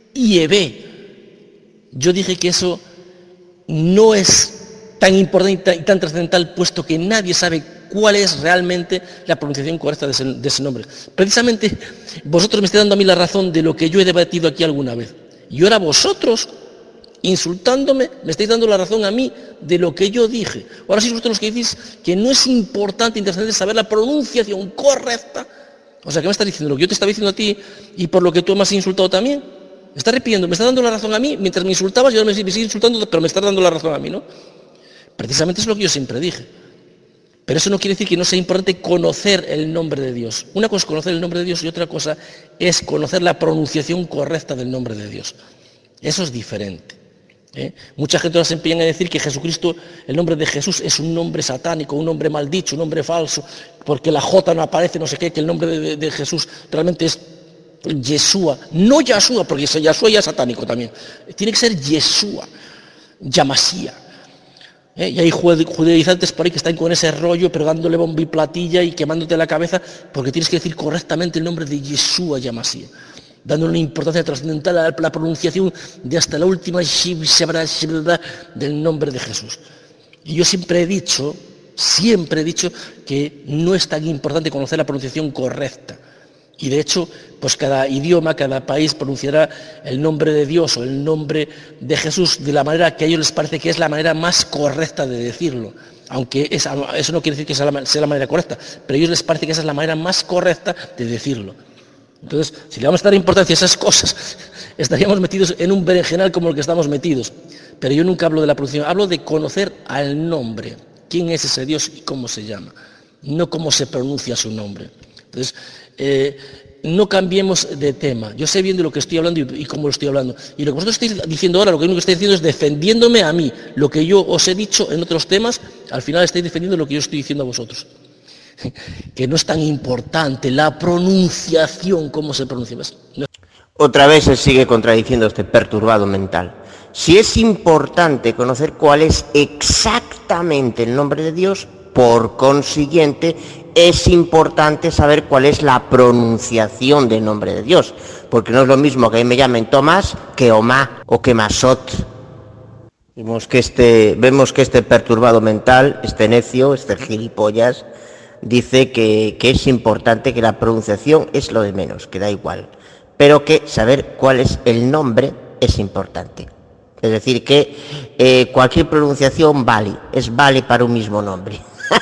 Yahvé. Yo dije que eso no es tan importante y tan trascendental, puesto que nadie sabe cuál es realmente la pronunciación correcta de ese nombre. Precisamente vosotros me estáis dando a mí la razón de lo que yo he debatido aquí alguna vez. Y ahora vosotros, insultándome, me estáis dando la razón a mí de lo que yo dije. Ahora sí vosotros los que decís que no es importante, interesante saber la pronunciación correcta. O sea, ¿qué me estás diciendo? Lo que yo te estaba diciendo a ti y por lo que tú me has insultado también. Me estás repitiendo, me estás dando la razón a mí, mientras me insultabas, yo me sigo insultando, pero me estás dando la razón a mí, ¿no? Precisamente es lo que yo siempre dije. Pero eso no quiere decir que no sea importante conocer el nombre de Dios. Una cosa es conocer el nombre de Dios y otra cosa es conocer la pronunciación correcta del nombre de Dios. Eso es diferente. Mucha gente ahora se empeña a decir que Jesucristo, el nombre de Jesús es un nombre satánico, un nombre maldicho, un nombre falso, porque la J no aparece, no sé qué, que el nombre de Jesús realmente es Yeshua, no Yahshua, porque Yahshua ya es satánico también. Tiene que ser Yeshua, Yamasía. Y hay judaizantes por ahí que están con ese rollo, pero dándole bomba y platilla y quemándote la cabeza, porque tienes que decir correctamente el nombre de Yeshua, Yamasía, dándole una importancia trascendental a la pronunciación de hasta la última del nombre de Jesús. Y yo siempre he dicho que no es tan importante conocer la pronunciación correcta. Y de hecho, pues cada idioma, cada país pronunciará el nombre de Dios o el nombre de Jesús de la manera que a ellos les parece que es la manera más correcta de decirlo. Aunque eso no quiere decir que sea la manera correcta, pero a ellos les parece que esa es la manera más correcta de decirlo. Entonces, si le vamos a dar importancia a esas cosas, estaríamos metidos en un berenjenal como el que estamos metidos. Pero yo nunca hablo de la pronunciación, hablo de conocer al nombre. ¿Quién es ese Dios y cómo se llama? No cómo se pronuncia su nombre. Entonces, no cambiemos de tema. Yo sé bien de lo que estoy hablando y cómo lo estoy hablando. Y lo que vosotros estáis diciendo ahora, lo que estáis diciendo es defendiéndome a mí. Lo que yo os he dicho en otros temas, al final estáis defendiendo lo que yo estoy diciendo a vosotros. Que no es tan importante la pronunciación, cómo se pronuncia. No. Otra vez se sigue contradiciendo este perturbado mental. Si es importante conocer cuál es exactamente el nombre de Dios, por consiguiente, es importante saber cuál es la pronunciación del nombre de Dios, porque no es lo mismo que a mí me llamen Tomás que Omá o que Masot. Vemos que este perturbado mental, este necio, este gilipollas, dice que es importante, que la pronunciación es lo de menos, que da igual, pero que saber cuál es el nombre es importante. Es decir, que cualquier pronunciación vale para un mismo nombre.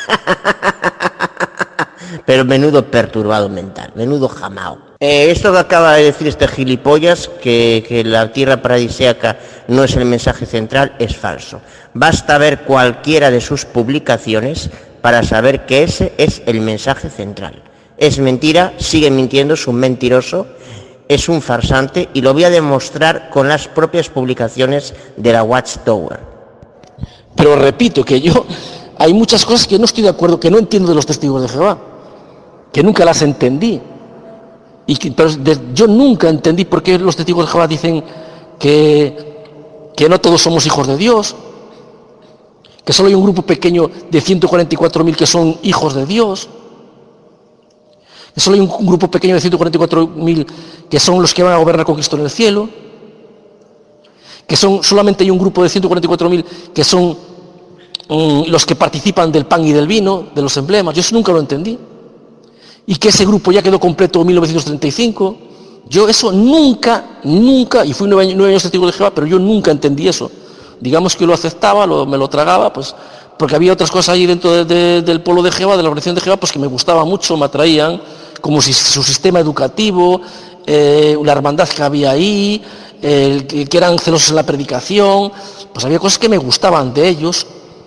Pero menudo perturbado mental, menudo jamao. Esto que acaba de decir este gilipollas, que la tierra paradisíaca no es el mensaje central, es falso. Basta ver cualquiera de sus publicaciones para saber que ese es el mensaje central. Es mentira, sigue mintiendo, es un mentiroso, es un farsante, y lo voy a demostrar con las propias publicaciones de la Watchtower. Pero repito que hay muchas cosas que no estoy de acuerdo, que no entiendo de los testigos de Jehová, que nunca las entendí. Pero yo nunca entendí por qué los testigos de Jehová dicen que no todos somos hijos de Dios, que solo hay un grupo pequeño de 144.000 que son hijos de Dios, que solo hay un grupo pequeño de 144.000 que son los que van a gobernar con Cristo en el cielo, que solamente hay un grupo de 144.000 que son los que participan del pan y del vino, de los emblemas. Yo eso nunca lo entendí. Y que ese grupo ya quedó completo en 1935. Yo eso nunca, y fui 9 años testigo de Jehová, pero yo nunca entendí eso. Digamos que lo aceptaba, me lo tragaba, pues porque había otras cosas ahí dentro del pueblo de Jehová, de la organización de Jehová, pues que me gustaban mucho, me atraían, como si su sistema educativo, la hermandad que había ahí, que eran celosos en la predicación, pues había cosas que me gustaban de ellos,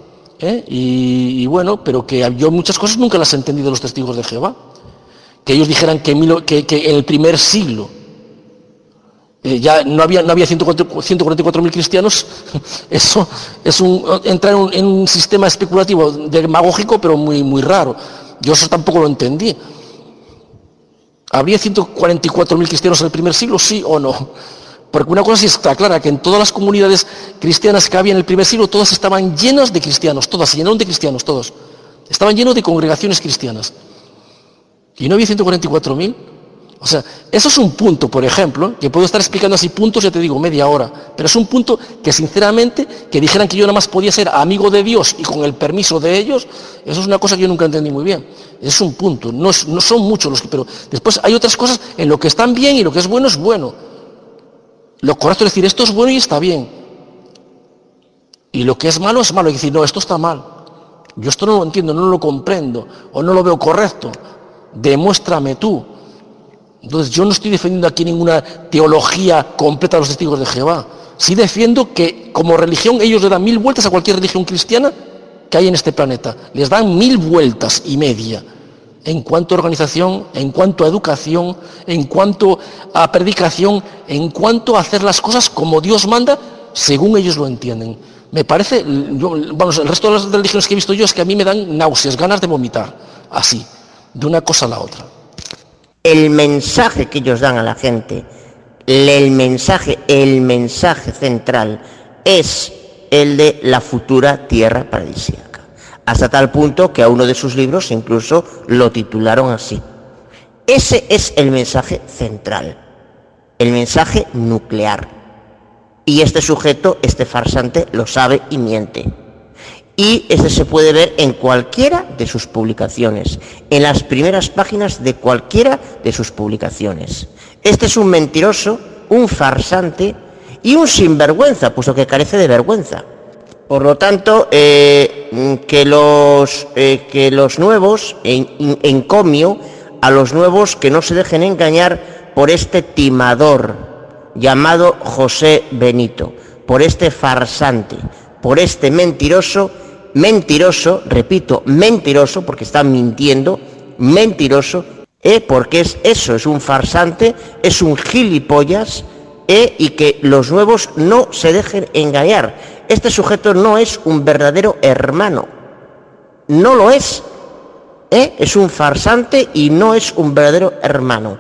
y bueno, pero que yo muchas cosas nunca las entendí de los testigos de Jehová. Que ellos dijeran que en el primer siglo ya no había 144.000 cristianos, eso es entrar en un sistema especulativo demagógico, pero muy, muy raro. Yo eso tampoco lo entendí. ¿Habría 144.000 cristianos en el primer siglo, sí o no? Porque una cosa sí está clara, que en todas las comunidades cristianas que había en el primer siglo, todas estaban llenas de cristianos, todas se llenaron de cristianos, todos. Estaban llenos de congregaciones cristianas. Y no había 144.000. O sea, eso es un punto, por ejemplo, que puedo estar explicando así puntos, ya te digo, media hora, pero es un punto que sinceramente, que dijeran que yo nada más podía ser amigo de Dios y con el permiso de ellos, eso es una cosa que yo nunca entendí muy bien. Es un punto, no son muchos los que, pero después hay otras cosas en lo que están bien y lo que es bueno es bueno. Lo correcto es decir, esto es bueno y está bien. Y lo que es malo, hay que decir, no, esto está mal. Yo esto no lo entiendo, no lo comprendo, o no lo veo correcto. Demuéstrame tú. Entonces yo no estoy defendiendo aquí ninguna teología completa de los testigos de Jehová. Sí defiendo que como religión ellos le dan 1000 vueltas a cualquier religión cristiana que hay en este planeta. Les dan 1000 vueltas y media en cuanto a organización, en cuanto a educación, en cuanto a predicación, en cuanto a hacer las cosas como Dios manda, según ellos lo entienden. Me parece, el resto de las religiones que he visto yo es que a mí me dan náuseas, ganas de vomitar, así, de una cosa a la otra. El mensaje que ellos dan a la gente, el mensaje central es el de la futura tierra paradisíaca. Hasta tal punto que a uno de sus libros incluso lo titularon así. Ese es el mensaje central, el mensaje nuclear. Y este sujeto, este farsante, lo sabe y miente. Y este se puede ver en cualquiera de sus publicaciones, en las primeras páginas de cualquiera de sus publicaciones. Este es un mentiroso, un farsante y un sinvergüenza, puesto que carece de vergüenza. Por lo tanto, que los nuevos, encomio a los nuevos que no se dejen engañar por este timador llamado José Benito, por este farsante, por este mentiroso, repito, mentiroso, porque está mintiendo, mentiroso, porque es eso, es un farsante, es un gilipollas, y que los nuevos no se dejen engañar. Este sujeto no es un verdadero hermano, no lo es, es un farsante y no es un verdadero hermano.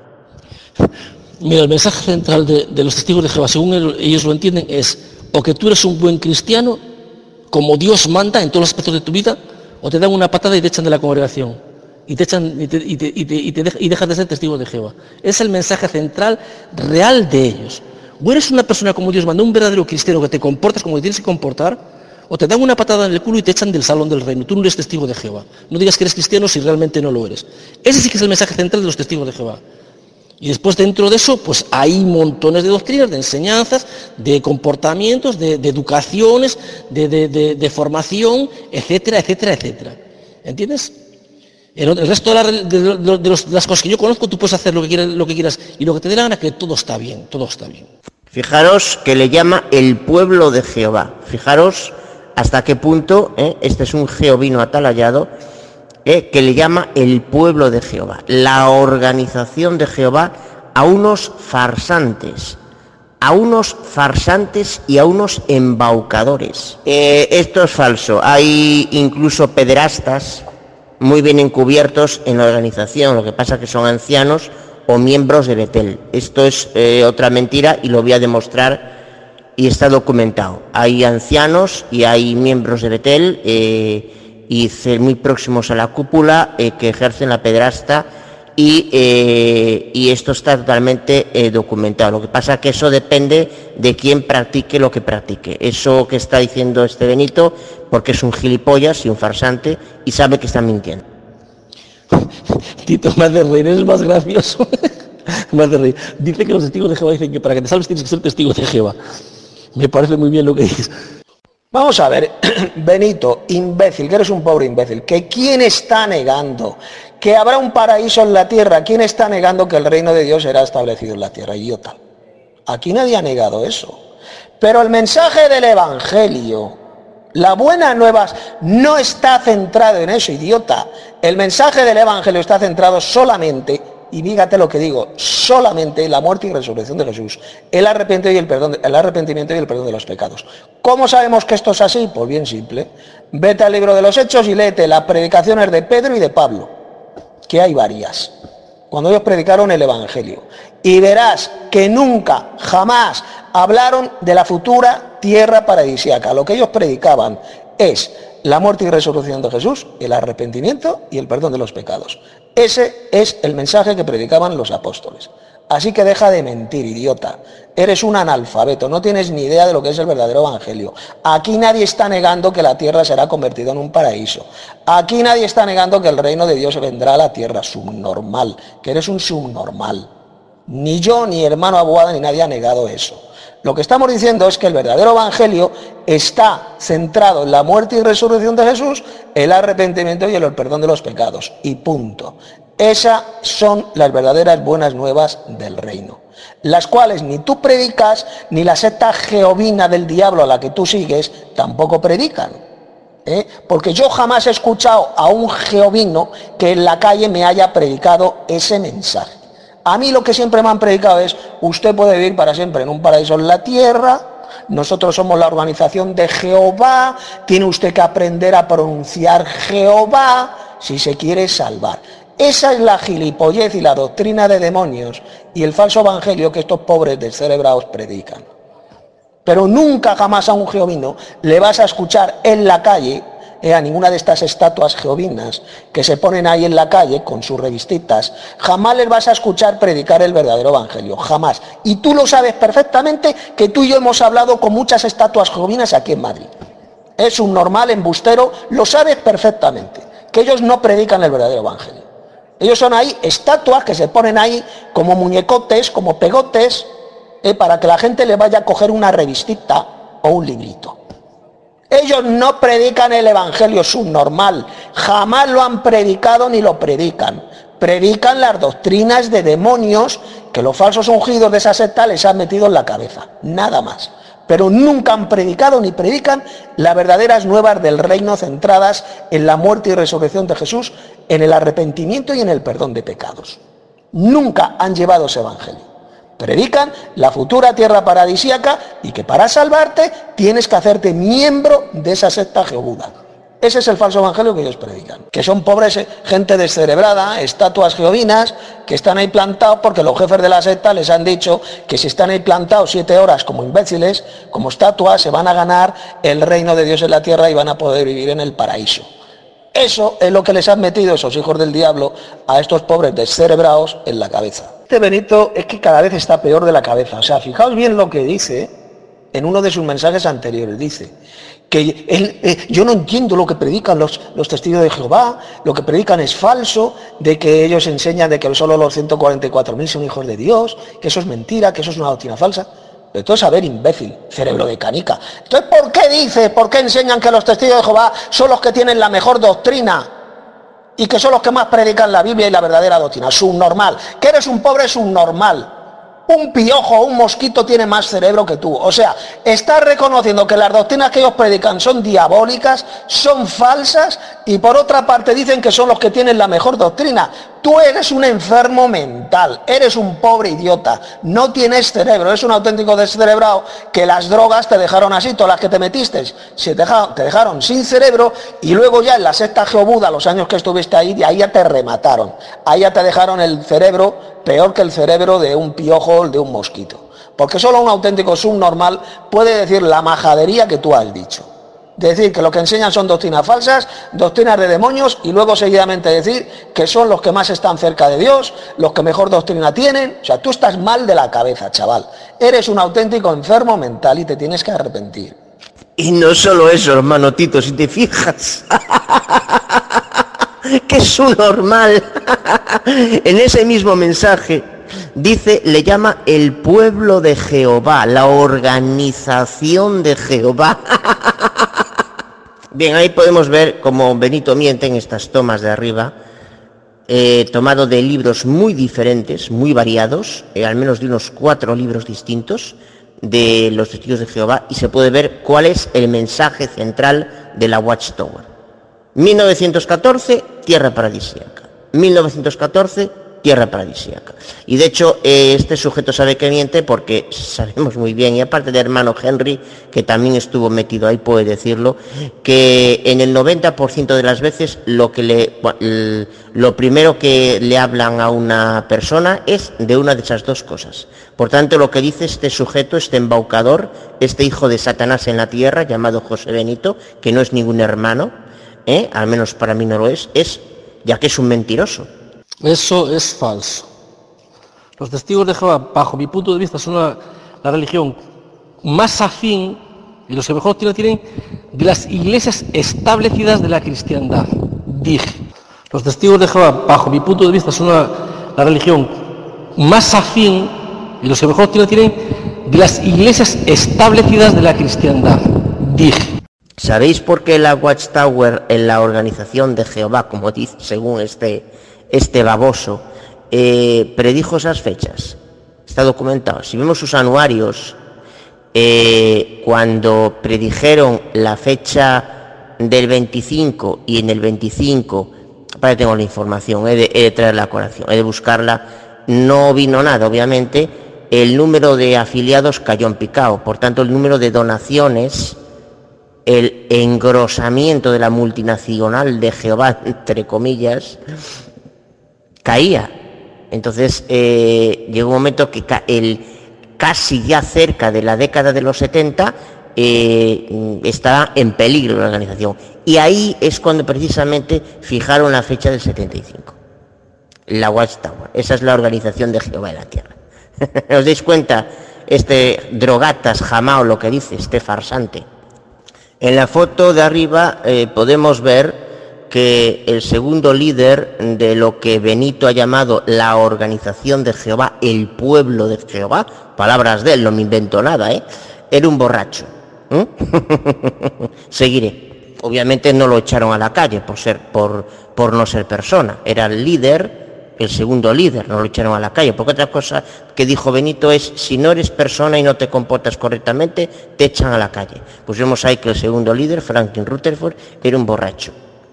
Mira, el mensaje central de los testigos de Jehová, según ellos lo entienden, es o que tú eres un buen cristiano, como Dios manda en todos los aspectos de tu vida, o te dan una patada y te echan de la congregación y te echan y dejas de ser testigo de Jehová. Es el mensaje central real de ellos. O eres una persona como Dios manda, un verdadero cristiano que te comportas como tienes que comportar, o te dan una patada en el culo y te echan del salón del reino. Tú no eres testigo de Jehová. No digas que eres cristiano si realmente no lo eres. Ese sí que es el mensaje central de los testigos de Jehová. Y después dentro de eso, pues hay montones de doctrinas, de enseñanzas, de comportamientos, de educaciones, de formación, etcétera, etcétera, etcétera. ¿Entiendes? El resto de las cosas que yo conozco, tú puedes hacer lo que quieras y lo que te dé la gana, que todo está bien, todo está bien. Fijaros que le llama el pueblo de Jehová. Fijaros hasta qué punto, este es un jehovino atalayado, que le llama el pueblo de Jehová, la organización de Jehová, a unos farsantes y a unos embaucadores. Esto es falso. Hay incluso pederastas muy bien encubiertos en la organización, lo que pasa que son ancianos o miembros de Betel. Esto es otra mentira y lo voy a demostrar y está documentado. Hay ancianos y hay miembros de Betel y muy próximos a la cúpula que ejercen la pederasta y esto está totalmente documentado. Lo que pasa es que eso depende de quién practique lo que practique. Eso que está diciendo este Benito, porque es un gilipollas y un farsante y sabe que está mintiendo. Tito, me hace reír, es más gracioso. Me hace reír. Dice que los testigos de Jehová dicen que para que te salves tienes que ser testigo de Jehová. Me parece muy bien lo que dices. Vamos a ver, Benito, imbécil, que eres un pobre imbécil, que ¿quién está negando que habrá un paraíso en la tierra? ¿Quién está negando que el reino de Dios será establecido en la tierra? Idiota. Aquí nadie ha negado eso. Pero el mensaje del Evangelio, la buena nueva, no está centrado en eso, idiota. El mensaje del Evangelio está centrado solamente, y fíjate lo que digo, solamente en la muerte y resurrección de Jesús, el arrepentimiento y el perdón de los pecados. ¿Cómo sabemos que esto es así? Pues bien simple. Vete al libro de los Hechos y léete las predicaciones de Pedro y de Pablo, que hay varias, cuando ellos predicaron el Evangelio. Y verás que nunca, jamás hablaron de la futura tierra paradisíaca. Lo que ellos predicaban es la muerte y resurrección de Jesús, el arrepentimiento y el perdón de los pecados. Ese es el mensaje que predicaban los apóstoles. Así que deja de mentir, idiota. Eres un analfabeto, no tienes ni idea de lo que es el verdadero evangelio. Aquí nadie está negando que la tierra será convertida en un paraíso. Aquí nadie está negando que el reino de Dios vendrá a la tierra, subnormal, que eres un subnormal. Ni yo, ni hermano Abuada, ni nadie ha negado eso. Lo que estamos diciendo es que el verdadero evangelio está centrado en la muerte y resurrección de Jesús, el arrepentimiento y el perdón de los pecados. Y punto. Esas son las verdaderas buenas nuevas del reino, las cuales ni tú predicas, ni la secta jehovina del diablo a la que tú sigues tampoco predican. Porque yo jamás he escuchado a un jehovino que en la calle me haya predicado ese mensaje. A mí lo que siempre me han predicado es: usted puede vivir para siempre en un paraíso en la tierra, nosotros somos la organización de Jehová, tiene usted que aprender a pronunciar Jehová si se quiere salvar. Esa es la gilipollez y la doctrina de demonios y el falso evangelio que estos pobres descerebrados predican. Pero nunca jamás a un jehovino le vas a escuchar en la calle, a ninguna de estas estatuas jehovinas que se ponen ahí en la calle con sus revistitas, jamás les vas a escuchar predicar el verdadero evangelio, jamás. Y tú lo sabes perfectamente, que tú y yo hemos hablado con muchas estatuas jehovinas aquí en Madrid. Es un normal embustero, lo sabes perfectamente, que ellos no predican el verdadero evangelio. Ellos son ahí estatuas que se ponen ahí como muñecotes, como pegotes, para que la gente le vaya a coger una revistita o un librito. Ellos no predican el evangelio subnormal, jamás lo han predicado ni lo predican. Predican las doctrinas de demonios que los falsos ungidos de esa secta les han metido en la cabeza, nada más. Pero nunca han predicado ni predican las verdaderas nuevas del reino centradas en la muerte y resurrección de Jesús, en el arrepentimiento y en el perdón de pecados. Nunca han llevado ese evangelio. Predican la futura tierra paradisíaca y que para salvarte tienes que hacerte miembro de esa secta jehovuda. Ese es el falso evangelio que ellos predican. Que son pobres, gente descerebrada, estatuas jehovinas, que están ahí plantados porque los jefes de la secta les han dicho que si están ahí plantados 7 horas como imbéciles, como estatuas, se van a ganar el reino de Dios en la tierra y van a poder vivir en el paraíso. Eso es lo que les han metido esos hijos del diablo a estos pobres descerebrados en la cabeza. Este Benito es que cada vez está peor de la cabeza. O sea, fijaos bien lo que dice en uno de sus mensajes anteriores. Dice que yo no entiendo lo que predican los testigos de Jehová, lo que predican es falso, de que ellos enseñan de que solo los 144.000 son hijos de Dios, que eso es mentira, que eso es una doctrina falsa. Pero todo es saber, imbécil, cerebro de canica. Entonces, ¿por qué enseñan que los testigos de Jehová son los que tienen la mejor doctrina? Y que son los que más predican la Biblia y la verdadera doctrina. Subnormal. Que eres un pobre subnormal. Un piojo, un mosquito tiene más cerebro que tú. O sea, estás reconociendo que las doctrinas que ellos predican son diabólicas, son falsas, y por otra parte dicen que son los que tienen la mejor doctrina. Tú eres un enfermo mental, eres un pobre idiota, no tienes cerebro, eres un auténtico descerebrado, que las drogas te dejaron así, todas las que te metiste, te dejaron sin cerebro, y luego ya en la secta jehovuda, los años que estuviste ahí, de ahí ya te remataron, ahí ya te dejaron el cerebro peor que el cerebro de un piojo o de un mosquito. Porque solo un auténtico subnormal puede decir la majadería que tú has dicho. Decir que lo que enseñan son doctrinas falsas, doctrinas de demonios, y luego seguidamente decir que son los que más están cerca de Dios, los que mejor doctrina tienen. O sea, tú estás mal de la cabeza, chaval. Eres un auténtico enfermo mental y te tienes que arrepentir. Y no solo eso, hermano Tito, si te fijas, que es un normal. En ese mismo mensaje dice, le llama el pueblo de Jehová, la organización de Jehová. Bien, ahí podemos ver cómo Benito miente en estas tomas de arriba, tomado de libros muy diferentes, muy variados, al menos de unos 4 libros distintos de los testigos de Jehová, y se puede ver cuál es el mensaje central de la Watchtower. 1914, tierra paradisíaca. 1914, tierra paradisíaca. Y de hecho, este sujeto sabe que miente porque sabemos muy bien, y aparte del hermano Henry, que también estuvo metido ahí, puede decirlo, que en el 90% de las veces lo primero que le hablan a una persona es de una de esas dos cosas. Por tanto, lo que dice este sujeto, este embaucador, este hijo de Satanás en la tierra, llamado José Benito, que no es ningún hermano, al menos para mí no lo es, ya que es un mentiroso. Eso es falso. Los testigos de Jehová, bajo mi punto de vista, son la religión más afín y los que mejor tienen de las iglesias establecidas de la cristiandad. Dije, los testigos de Jehová, bajo mi punto de vista, son la religión más afín y los que mejor tienen de las iglesias establecidas de la cristiandad. Dije. ¿Sabéis por qué la Watchtower en la organización de Jehová, como dice según este baboso, predijo esas fechas? Está documentado. Si vemos sus anuarios, cuando predijeron la fecha del 25 y en el 25, para que tengo la información, he de traer la colación, he de buscarla, no vino nada, obviamente, el número de afiliados cayó en picado, por tanto el número de donaciones, el engrosamiento de la multinacional de Jehová, entre comillas, caía. Entonces llegó un momento que casi ya cerca de la década de los 70 está en peligro la organización. Y ahí es cuando precisamente fijaron la fecha del 75. La Watchtower. Esa es la organización de Jehová en la tierra. ¿Os dais cuenta? Este drogatas, jamao, lo que dice, este farsante. En la foto de arriba podemos ver que el segundo líder de lo que Benito ha llamado la organización de Jehová, el pueblo de Jehová, palabras de él, no me invento nada, era un borracho. Seguiré. Obviamente no lo echaron a la calle por no ser persona, era el líder, el segundo líder, no lo echaron a la calle, porque otra cosa que dijo Benito es, si no eres persona y no te comportas correctamente, te echan a la calle. Pues vemos ahí que el segundo líder, Franklin Rutherford, era un borracho.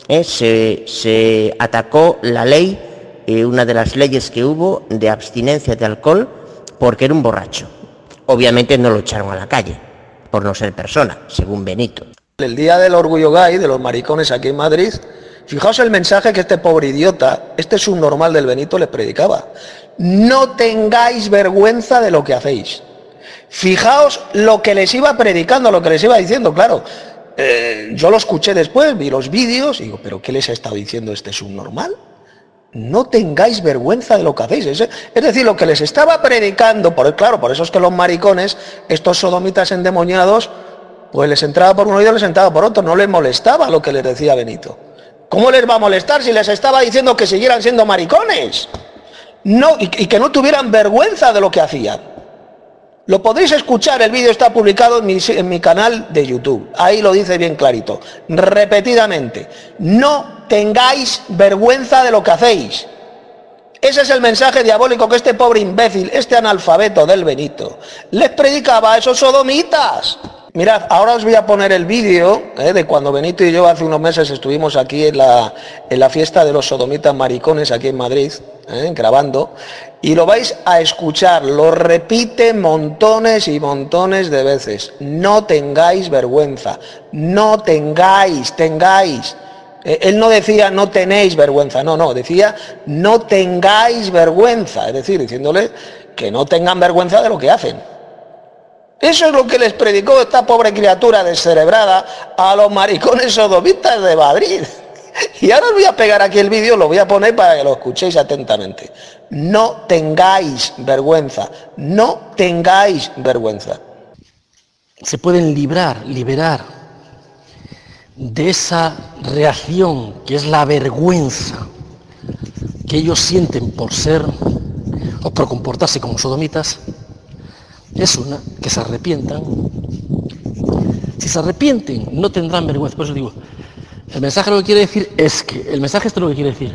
Se atacó la ley, una de las leyes que hubo de abstinencia de alcohol, porque era un borracho. Obviamente no lo echaron a la calle, por no ser persona, según Benito. El día del orgullo gay, de los maricones aquí en Madrid, fijaos el mensaje que este pobre idiota, este subnormal del Benito, les predicaba. No tengáis vergüenza de lo que hacéis. Fijaos lo que les iba predicando, lo que les iba diciendo, claro. Yo lo escuché después, vi los vídeos y digo, ¿pero qué les ha estado diciendo este subnormal? No tengáis vergüenza de lo que hacéis. Es decir, lo que les estaba predicando, por eso es que los maricones, estos sodomitas endemoniados, pues les entraba por un oído y les entraba por otro, no les molestaba lo que les decía Benito. ¿Cómo les va a molestar si les estaba diciendo que siguieran siendo maricones? No, y que no tuvieran vergüenza de lo que hacían. Lo podéis escuchar, el vídeo está publicado en mi canal de YouTube. Ahí lo dice bien clarito, repetidamente. No tengáis vergüenza de lo que hacéis. Ese es el mensaje diabólico que este pobre imbécil, este analfabeto del Benito, les predicaba a esos sodomitas. Mirad, ahora os voy a poner el vídeo de cuando Benito y yo hace unos meses estuvimos aquí en la fiesta de los sodomitas maricones aquí en Madrid, grabando, y lo vais a escuchar, lo repite montones y montones de veces. No tengáis vergüenza, no tengáis. Él no decía no tenéis vergüenza, no, decía no tengáis vergüenza, es decir, diciéndole que no tengan vergüenza de lo que hacen. Eso es lo que les predicó esta pobre criatura descerebrada a los maricones sodomitas de Madrid. Y ahora os voy a pegar aquí el vídeo, lo voy a poner para que lo escuchéis atentamente. No tengáis vergüenza, no tengáis vergüenza. Se pueden liberar de esa reacción que es la vergüenza que ellos sienten por ser o por comportarse como sodomitas. Es una, que se arrepientan. Si se arrepienten, no tendrán vergüenza. Por eso digo, el mensaje lo que quiere decir es que, el mensaje esto es lo que quiere decir: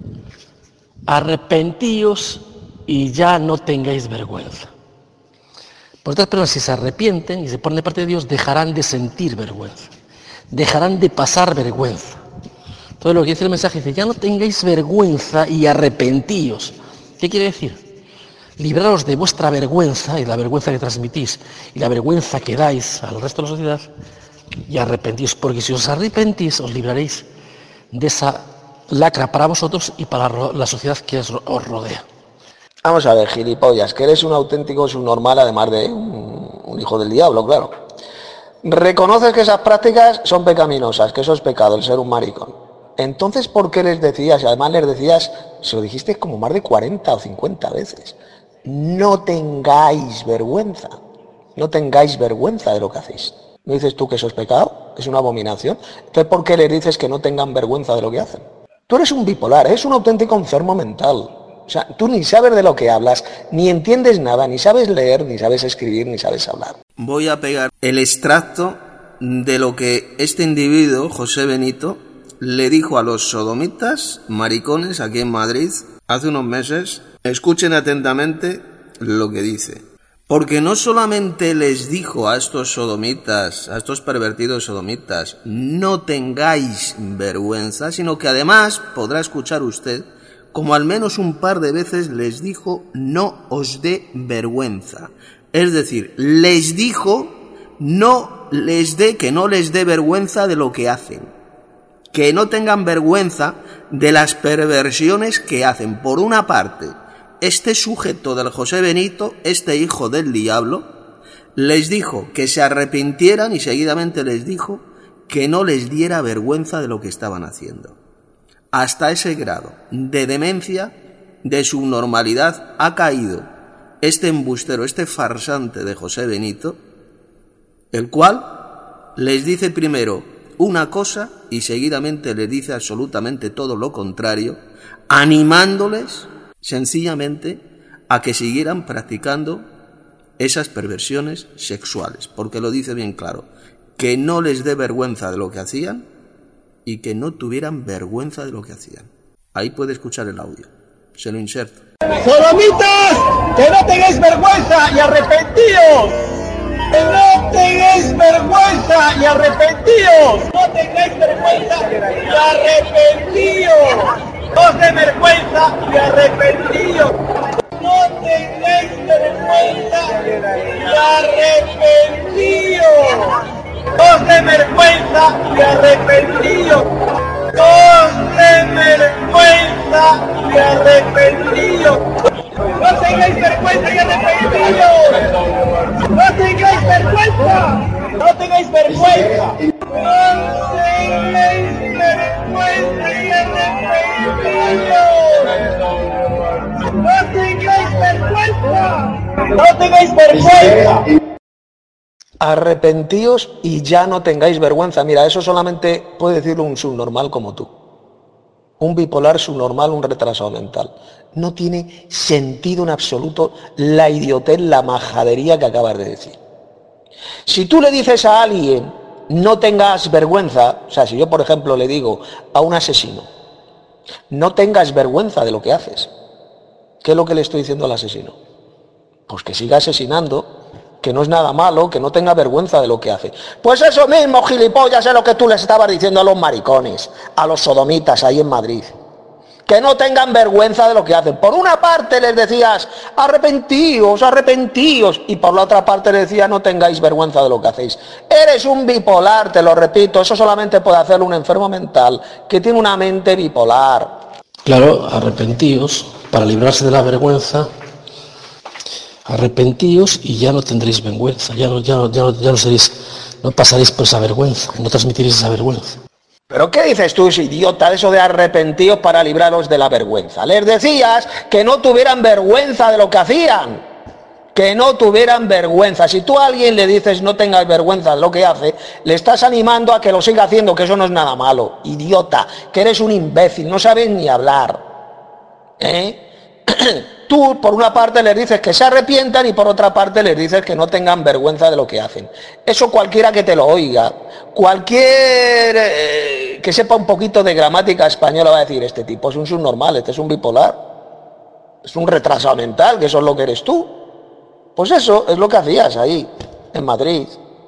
arrepentíos y ya no tengáis vergüenza. Por otras personas, si se arrepienten y se ponen de parte de Dios, dejarán de sentir vergüenza, dejarán de pasar vergüenza. Entonces lo que dice el mensaje dice: ya no tengáis vergüenza y arrepentíos. ¿Qué quiere decir? Libraros de vuestra vergüenza y la vergüenza que transmitís y la vergüenza que dais al resto de la sociedad, y arrepentíos, porque si os arrepentís os libraréis de esa lacra para vosotros y para la sociedad que os rodea. Vamos a ver, gilipollas, que eres un auténtico subnormal, además de un hijo del diablo, claro. Reconoces que esas prácticas son pecaminosas, que eso es pecado, el ser un maricón. Entonces, ¿por qué les decías? Y además les decías, se lo dijiste como más de 40 o 50 veces. No tengáis vergüenza. No tengáis vergüenza de lo que hacéis. ¿No dices tú que eso es pecado? ¿Es una abominación? Entonces, ¿por qué les dices que no tengan vergüenza de lo que hacen? Tú eres un bipolar, eres un auténtico enfermo mental. O sea, tú ni sabes de lo que hablas, ni entiendes nada, ni sabes leer, ni sabes escribir, ni sabes hablar. Voy a pegar el extracto de lo que este individuo, José Benito, le dijo a los sodomitas, maricones, aquí en Madrid, hace unos meses. Escuchen atentamente lo que dice. Porque no solamente les dijo a estos sodomitas, a estos pervertidos sodomitas, no tengáis vergüenza, sino que además podrá escuchar usted como al menos un par de veces les dijo: no os dé vergüenza. Es decir, les dijo que no les dé vergüenza de lo que hacen, que no tengan vergüenza de las perversiones que hacen. Por una parte, este sujeto del José Benito, este hijo del diablo, les dijo que se arrepintieran y seguidamente les dijo que no les diera vergüenza de lo que estaban haciendo. Hasta ese grado de demencia, de subnormalidad, ha caído este embustero, este farsante de José Benito, el cual les dice primero una cosa y seguidamente les dice absolutamente todo lo contrario, animándoles sencillamente a que siguieran practicando esas perversiones sexuales, porque lo dice bien claro, que no les dé vergüenza de lo que hacían y que no tuvieran vergüenza de lo que hacían. Ahí puede escuchar el audio, se lo inserto. ¡Sodomitas! ¡Que no tengáis vergüenza y arrepentíos! ¡Que no tengáis vergüenza y arrepentíos! ¡No tengáis vergüenza y arrepentíos! ¡No de vergüenza y arrepentíos! ¡No tengáis vergüenza y arrepentíos! ¡No de vergüenza y arrepentíos! ¡No de vergüenza y arrepentíos! ¡No tengáis vergüenza y arrepentíos! ¡No tengáis vergüenza! ¡No tengáis vergüenza! ¡No tengáis vergüenza y arrepentíos! ¡No tengáis vergüenza! ¡No tengáis vergüenza! Arrepentíos y ya no tengáis vergüenza. Mira, eso solamente puede decirlo un subnormal como tú. Un bipolar subnormal, un retrasado mental. No tiene sentido en absoluto la idiotez, la majadería que acabas de decir. Si tú le dices a alguien, no tengas vergüenza, o sea, si yo por ejemplo le digo a un asesino, no tengas vergüenza de lo que haces, ¿qué es lo que le estoy diciendo al asesino? Pues que siga asesinando, que no es nada malo, que no tenga vergüenza de lo que hace. Pues eso mismo, gilipollas, es lo que tú les estabas diciendo a los maricones, a los sodomitas ahí en Madrid. Que no tengan vergüenza de lo que hacen. Por una parte les decías, arrepentíos, arrepentíos, y por la otra parte les decías, no tengáis vergüenza de lo que hacéis. Eres un bipolar, te lo repito, eso solamente puede hacerlo un enfermo mental, que tiene una mente bipolar. Claro, arrepentíos, para librarse de la vergüenza, Arrepentíos y ya no tendréis vergüenza, ya no seréis, no pasaréis por esa vergüenza, no transmitiréis esa vergüenza. ¿Pero qué dices tú, idiota, eso de arrepentíos para libraros de la vergüenza? Les decías que no tuvieran vergüenza de lo que hacían. Que no tuvieran vergüenza. Si tú a alguien le dices no tengas vergüenza de lo que hace, le estás animando a que lo siga haciendo, que eso no es nada malo. Idiota, que eres un imbécil, no sabes ni hablar. Tú por una parte les dices que se arrepientan y por otra parte les dices que no tengan vergüenza de lo que hacen. Eso cualquiera que te lo oiga, cualquier que sepa un poquito de gramática española va a decir, este tipo es un subnormal, este es un bipolar, es un retrasado mental, que eso es lo que eres tú. Pues eso es lo que hacías ahí, en Madrid.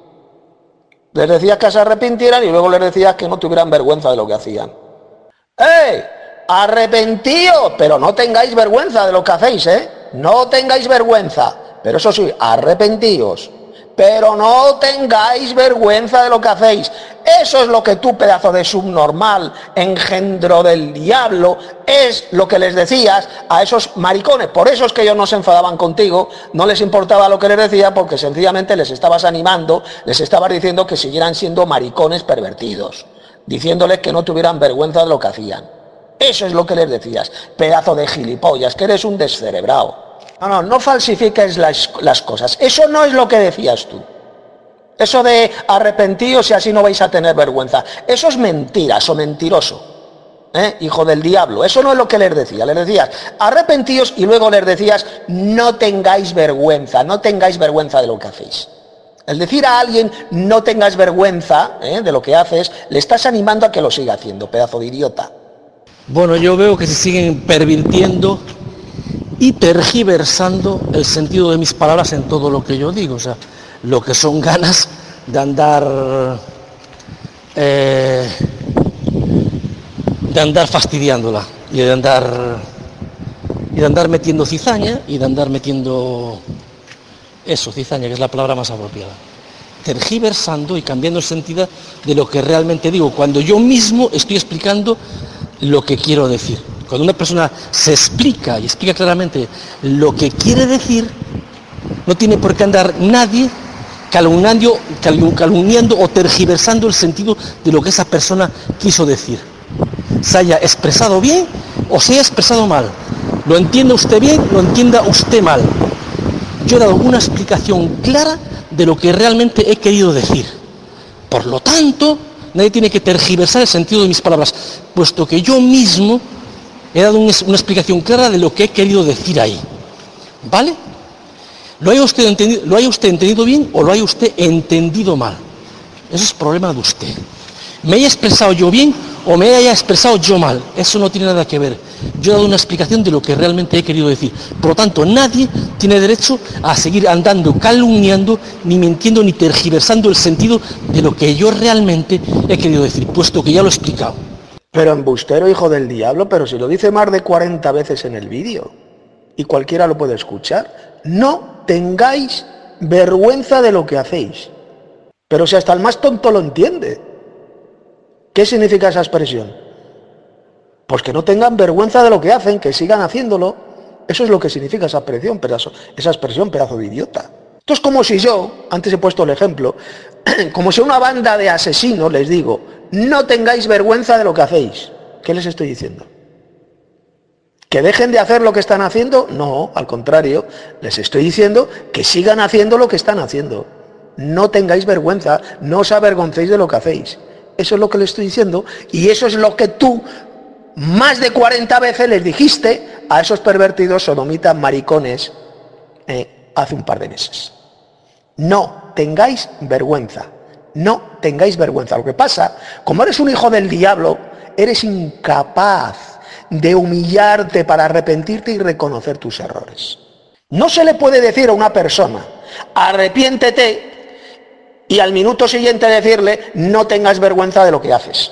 Les decías que se arrepintieran y luego les decías que no tuvieran vergüenza de lo que hacían. ¡Eh! Arrepentíos, pero no tengáis vergüenza de lo que hacéis, ¿eh? No tengáis vergüenza. Pero eso sí, arrepentíos. Pero no tengáis vergüenza de lo que hacéis. Eso es lo que tú, pedazo de subnormal, engendro del diablo, es lo que les decías a esos maricones. Por eso es que ellos no se enfadaban contigo, no les importaba lo que les decía, porque sencillamente les estabas animando, les estabas diciendo que siguieran siendo maricones pervertidos, diciéndoles que no tuvieran vergüenza de lo que hacían. Eso es lo que les decías, pedazo de gilipollas, que eres un descerebrado. No falsifiques las cosas. Eso no es lo que decías tú. Eso de arrepentíos y así no vais a tener vergüenza. Eso es mentiras o mentiroso. Hijo del diablo. Eso no es lo que les decía. Les decías arrepentíos y luego les decías no tengáis vergüenza de lo que hacéis. El decir a alguien no tengas vergüenza de lo que haces, le estás animando a que lo siga haciendo, pedazo de idiota. Bueno, yo veo que se siguen pervirtiendo y tergiversando el sentido de mis palabras en todo lo que yo digo, o sea, lo que son ganas de andar fastidiándola y de andar metiendo cizaña y de andar metiendo eso, cizaña, que es la palabra más apropiada, tergiversando y cambiando el sentido de lo que realmente digo, cuando yo mismo estoy explicando lo que quiero decir. Cuando una persona se explica y explica claramente lo que quiere decir, no tiene por qué andar nadie calumniando o tergiversando el sentido de lo que esa persona quiso decir. Se haya expresado bien o se haya expresado mal. Lo entienda usted bien, lo entienda usted mal. Yo he dado una explicación clara de lo que realmente he querido decir. Por lo tanto, nadie tiene que tergiversar el sentido de mis palabras, puesto que yo mismo he dado una explicación clara de lo que he querido decir ahí. ¿Vale? Lo haya usted entendido bien o lo haya usted entendido mal. Eso es problema de usted. Me haya expresado yo bien o me haya expresado yo mal. Eso no tiene nada que ver. Yo he dado una explicación de lo que realmente he querido decir. Por lo tanto, nadie tiene derecho a seguir andando calumniando, ni mintiendo, ni tergiversando el sentido de lo que yo realmente he querido decir, puesto que ya lo he explicado. Pero embustero, hijo del diablo, pero si lo dice más de 40 veces en el vídeo y cualquiera lo puede escuchar, no tengáis vergüenza de lo que hacéis. Pero si hasta el más tonto lo entiende. ¿Qué significa esa expresión? Pues que no tengan vergüenza de lo que hacen, que sigan haciéndolo. Eso es lo que significa esa expresión, pedazo de idiota. Esto es como si yo, antes he puesto el ejemplo, como si a una banda de asesinos les digo, no tengáis vergüenza de lo que hacéis. ¿Qué les estoy diciendo? ¿Que dejen de hacer lo que están haciendo? No, al contrario, les estoy diciendo que sigan haciendo lo que están haciendo. No tengáis vergüenza, no os avergoncéis de lo que hacéis. Eso es lo que les estoy diciendo y eso es lo que tú más de 40 veces les dijiste a esos pervertidos sodomitas maricones hace un par de meses. No tengáis vergüenza, no tengáis vergüenza. Lo que pasa, como eres un hijo del diablo, eres incapaz de humillarte para arrepentirte y reconocer tus errores. No se le puede decir a una persona, arrepiéntete, y al minuto siguiente decirle, no tengas vergüenza de lo que haces.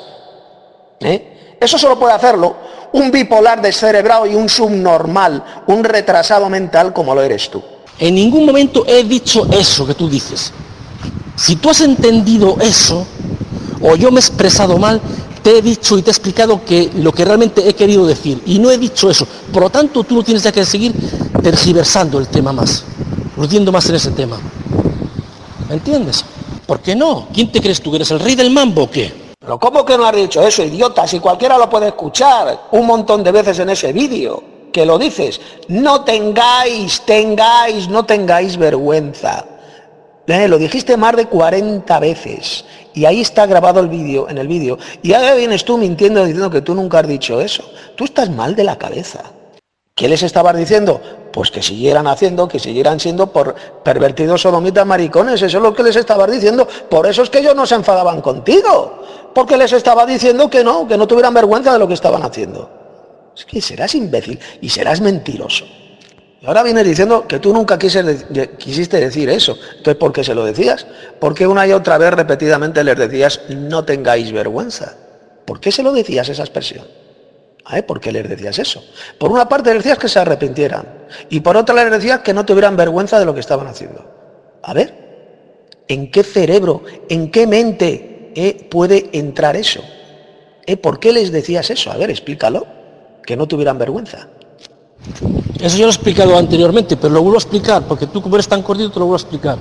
Eso solo puede hacerlo un bipolar descerebrado y un subnormal, un retrasado mental como lo eres tú. En ningún momento he dicho eso que tú dices. Si tú has entendido eso, o yo me he expresado mal, te he dicho y te he explicado que lo que realmente he querido decir, y no he dicho eso. Por lo tanto, tú no tienes ya que seguir tergiversando el tema más. urdiendo más en ese tema. ¿Me entiendes? ¿Por qué no? ¿Quién te crees tú? ¿Que eres el rey del mambo o qué? Pero ¿cómo que no has dicho eso, idiota? Si cualquiera lo puede escuchar un montón de veces en ese vídeo, que lo dices. No tengáis vergüenza. Lo dijiste más de 40 veces. Y ahí está grabado el vídeo, en el vídeo. Y ahora vienes tú mintiendo diciendo que tú nunca has dicho eso. Tú estás mal de la cabeza. ¿Qué les estabas diciendo? Pues que siguieran haciendo, que siguieran siendo por pervertidos, sodomitas, maricones. Eso es lo que les estabas diciendo. Por eso es que ellos no se enfadaban contigo. Porque les estaba diciendo que no tuvieran vergüenza de lo que estaban haciendo. Es que serás imbécil y serás mentiroso. Y ahora vienes diciendo que tú nunca quisiste decir eso. Entonces, ¿por qué se lo decías? Porque una y otra vez repetidamente les decías, no tengáis vergüenza. ¿Por qué se lo decías esa expresión? ¿Por qué les decías eso? Por una parte les decías que se arrepintieran y por otra les decías que no tuvieran vergüenza de lo que estaban haciendo. A ver, ¿en qué cerebro, en qué mente puede entrar eso? ¿Por qué les decías eso? A ver, explícalo, que no tuvieran vergüenza. Eso yo lo he explicado anteriormente, pero lo vuelvo a explicar, porque tú como eres tan cortito te lo vuelvo a explicar.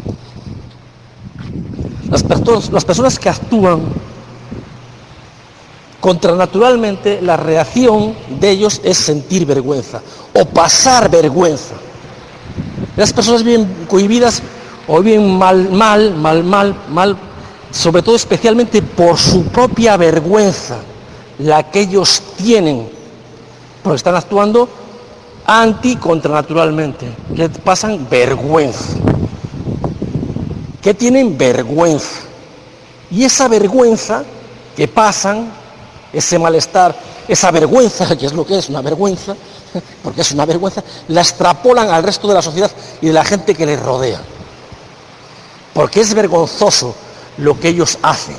Las personas que actúan contranaturalmente, la reacción de ellos es sentir vergüenza o pasar vergüenza. Las personas viven cohibidas o viven mal, sobre todo especialmente por su propia vergüenza, la que ellos tienen, porque están actuando contranaturalmente, que pasan vergüenza, que tienen vergüenza. Y esa vergüenza que pasan, ese malestar, esa vergüenza, que es lo que es una vergüenza, porque es una vergüenza, la extrapolan al resto de la sociedad y de la gente que les rodea. Porque es vergonzoso lo que ellos hacen.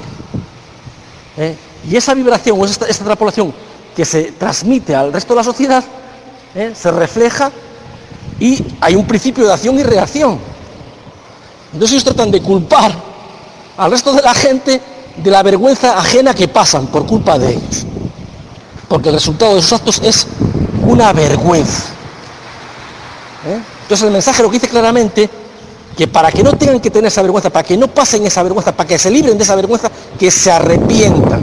Y esa vibración, o esta extrapolación que se transmite al resto de la sociedad, se refleja y hay un principio de acción y reacción. Entonces ellos tratan de culpar al resto de la gente de la vergüenza ajena que pasan por culpa de ellos, porque el resultado de sus actos es una vergüenza. Entonces el mensaje lo que dice claramente, que para que no tengan que tener esa vergüenza, para que no pasen esa vergüenza, para que se libren de esa vergüenza, que se arrepientan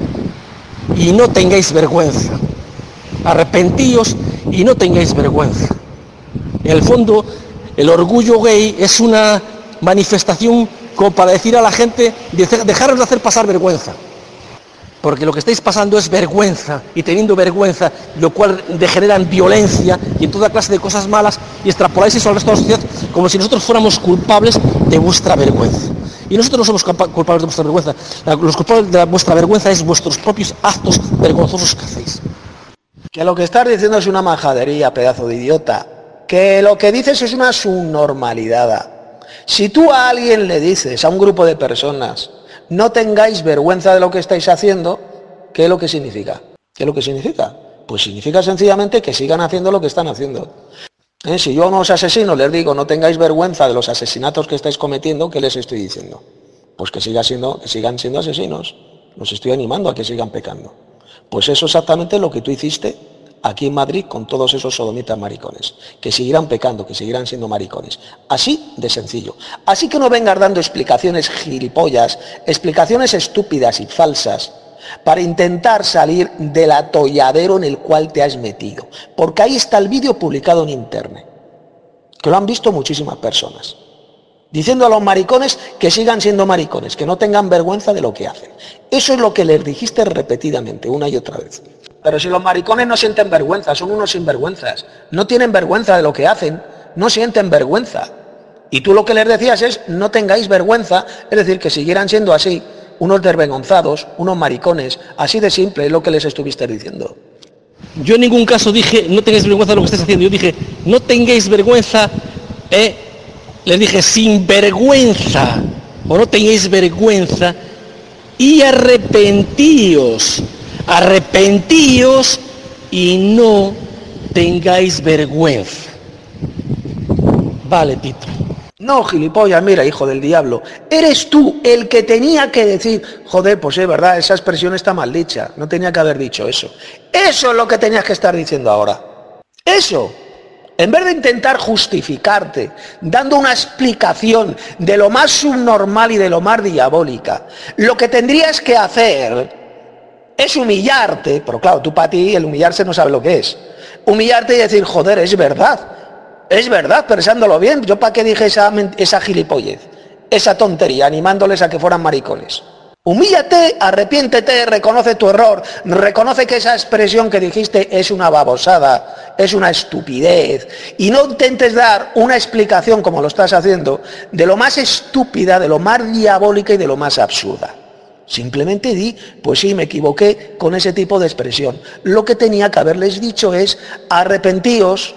y no tengáis vergüenza. Arrepentíos y no tengáis vergüenza. En el fondo, el orgullo gay es una manifestación como para decir a la gente, dejaros de hacer pasar vergüenza, porque lo que estáis pasando es vergüenza, y teniendo vergüenza, lo cual degenera en violencia y en toda clase de cosas malas, y extrapoláis eso al resto de la sociedad como si nosotros fuéramos culpables de vuestra vergüenza. Y nosotros no somos culpables de vuestra vergüenza. Los culpables de vuestra vergüenza es vuestros propios actos vergonzosos que hacéis. Que lo que estás diciendo es una majadería, pedazo de idiota. Que lo que dices es una subnormalidad. Si tú a alguien le dices, a un grupo de personas, no tengáis vergüenza de lo que estáis haciendo, ¿qué es lo que significa? ¿Qué es lo que significa? Pues significa sencillamente que sigan haciendo lo que están haciendo. Si yo a unos asesinos les digo, no tengáis vergüenza de los asesinatos que estáis cometiendo, ¿qué les estoy diciendo? Pues que sigan siendo asesinos. Los estoy animando a que sigan pecando. Pues eso es exactamente lo que tú hiciste aquí en Madrid con todos esos sodomitas maricones, que seguirán pecando, que seguirán siendo maricones. Así de sencillo. Así que no vengas dando explicaciones gilipollas, explicaciones estúpidas y falsas, para intentar salir del atolladero en el cual te has metido. Porque ahí está el vídeo publicado en internet, que lo han visto muchísimas personas, diciendo a los maricones que sigan siendo maricones, que no tengan vergüenza de lo que hacen. Eso es lo que les dijiste repetidamente, una y otra vez. Pero si los maricones no sienten vergüenza, son unos sinvergüenzas, no tienen vergüenza de lo que hacen, no sienten vergüenza. Y tú lo que les decías es, no tengáis vergüenza, es decir, que siguieran siendo así, unos desvergonzados, unos maricones, así de simple es lo que les estuviste diciendo. Yo en ningún caso dije, no tengáis vergüenza de lo que estáis haciendo, yo dije, no tengáis vergüenza, les dije, sin vergüenza, o no tengáis vergüenza, y arrepentíos y no tengáis vergüenza. Vale, Tito. No, gilipollas, mira, hijo del diablo, eres tú el que tenía que decir, joder, pues es verdad, esa expresión está mal dicha, no tenía que haber dicho eso. Eso es lo que tenías que estar diciendo ahora. Eso. En vez de intentar justificarte, dando una explicación de lo más subnormal y de lo más diabólica, lo que tendrías que hacer es humillarte, pero claro, tú para ti el humillarse no sabes lo que es. Humillarte y decir, joder, es verdad, pensándolo bien, yo para qué dije esa gilipollez, esa tontería, animándoles a que fueran maricones. Humíllate, arrepiéntete, reconoce tu error, reconoce que esa expresión que dijiste es una babosada, es una estupidez, y no intentes dar una explicación, como lo estás haciendo, de lo más estúpida, de lo más diabólica y de lo más absurda. Simplemente di, pues sí, me equivoqué con ese tipo de expresión. Lo que tenía que haberles dicho es, arrepentíos,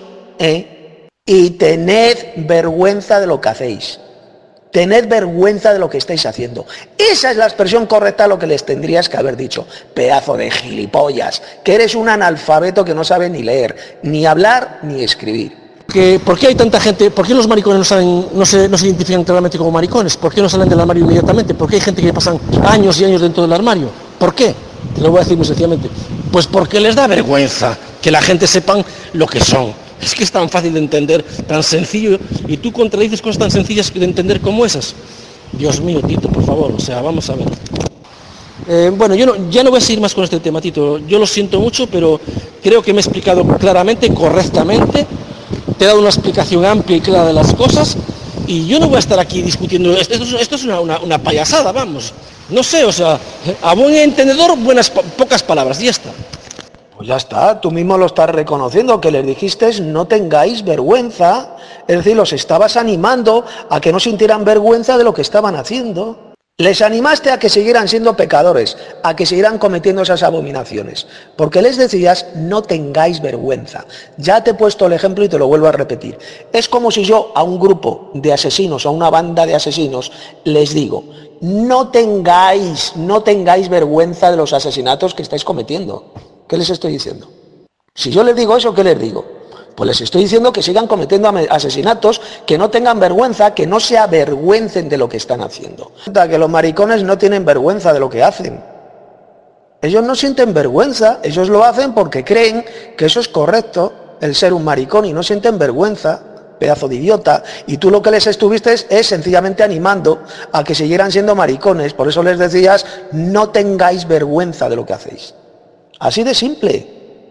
y tened vergüenza de lo que hacéis. Tened vergüenza de lo que estáis haciendo. Esa es la expresión correcta a lo que les tendrías que haber dicho. Pedazo de gilipollas, que eres un analfabeto que no sabe ni leer, ni hablar, ni escribir. ¿Por qué hay tanta gente? ¿Por qué los maricones no se identifican claramente como maricones? ¿Por qué no salen del armario inmediatamente? ¿Por qué hay gente que pasan años y años dentro del armario? ¿Por qué? Te lo voy a decir muy sencillamente. Pues porque les da vergüenza que la gente sepan lo que son. Es que es tan fácil de entender, tan sencillo, y tú contradices cosas tan sencillas de entender como esas. Dios mío, Tito, por favor, o sea, vamos a ver. Bueno, ya no voy a seguir más con este tema, Tito. Yo lo siento mucho, pero creo que me he explicado claramente, correctamente. Te he dado una explicación amplia y clara de las cosas, y yo no voy a estar aquí discutiendo. Esto es una payasada, vamos. No sé, o sea, a buen entendedor, pocas palabras, y ya está. Pues ya está, tú mismo lo estás reconociendo, que les dijiste no tengáis vergüenza, es decir, los estabas animando a que no sintieran vergüenza de lo que estaban haciendo. Les animaste a que siguieran siendo pecadores, a que siguieran cometiendo esas abominaciones, porque les decías no tengáis vergüenza. Ya te he puesto el ejemplo y te lo vuelvo a repetir. Es como si yo a un grupo de asesinos, a una banda de asesinos, les digo, no tengáis vergüenza de los asesinatos que estáis cometiendo. ¿Qué les estoy diciendo? Si yo les digo eso, ¿qué les digo? Pues les estoy diciendo que sigan cometiendo asesinatos, que no tengan vergüenza, que no se avergüencen de lo que están haciendo. Que los maricones no tienen vergüenza de lo que hacen. Ellos no sienten vergüenza, ellos lo hacen porque creen que eso es correcto, el ser un maricón, y no sienten vergüenza, pedazo de idiota. Y tú lo que les estuviste es sencillamente animando a que siguieran siendo maricones. Por eso les decías, no tengáis vergüenza de lo que hacéis. Así de simple.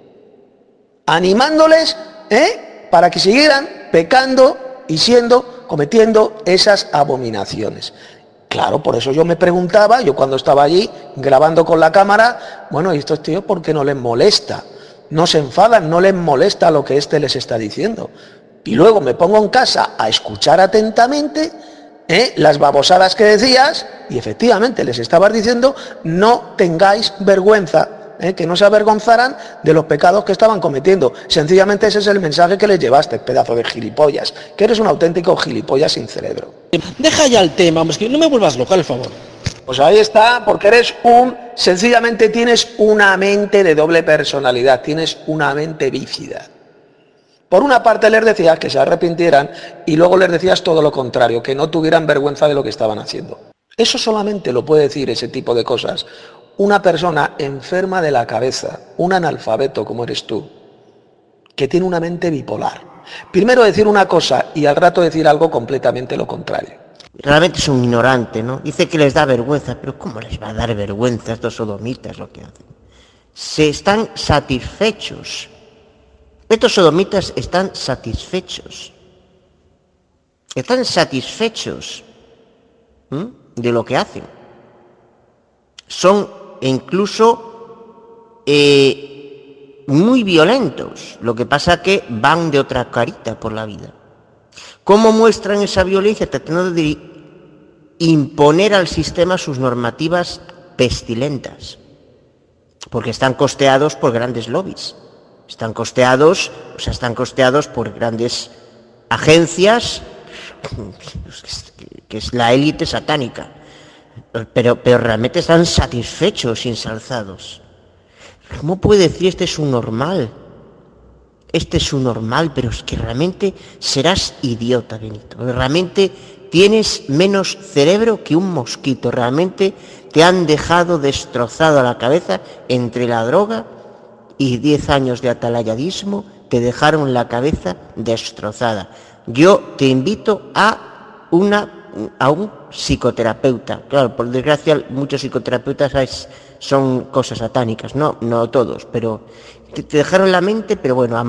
Animándoles, para que siguieran pecando y cometiendo esas abominaciones. Claro, por eso yo me preguntaba, yo cuando estaba allí grabando con la cámara, bueno, ¿y estos tíos por qué no les molesta? No se enfadan, no les molesta lo que les está diciendo. Y luego me pongo en casa a escuchar atentamente las babosadas que decías, y efectivamente les estabas diciendo, no tengáis vergüenza. Que no se avergonzaran de los pecados que estaban cometiendo. Sencillamente ese es el mensaje que les llevaste, pedazo de gilipollas, que eres un auténtico gilipollas sin cerebro. Deja ya el tema, hombre, es que no me vuelvas loco, al favor. Pues ahí está, porque sencillamente tienes una mente de doble personalidad, tienes una mente bífida. Por una parte les decías que se arrepintieran y luego les decías todo lo contrario, que no tuvieran vergüenza de lo que estaban haciendo. Eso solamente lo puede decir ese tipo de cosas una persona enferma de la cabeza, un analfabeto como eres tú, que tiene una mente bipolar. Primero decir una cosa y al rato decir algo completamente lo contrario. Realmente es un ignorante, ¿no? Dice que les da vergüenza, pero ¿cómo les va a dar vergüenza a estos sodomitas lo que hacen? Se están satisfechos. Estos sodomitas están satisfechos. Están satisfechos de lo que hacen. Son incluso muy violentos. Lo que pasa que van de otra carita por la vida. ¿Cómo muestran esa violencia? Tratando de imponer al sistema sus normativas pestilentas. Porque están costeados por grandes lobbies. Están costeados por grandes agencias, que es la élite satánica. Pero realmente están satisfechos y ensalzados. ¿Cómo puede decir este es un normal? Este es un normal, pero es que realmente serás idiota, Benito. Realmente tienes menos cerebro que un mosquito. Realmente te han dejado destrozado la cabeza entre la droga y 10 años de atalayadismo te dejaron la cabeza destrozada. Yo te invito a un psicoterapeuta. Claro, por desgracia, muchos psicoterapeutas son cosas satánicas, no todos, pero te dejaron la mente, pero bueno,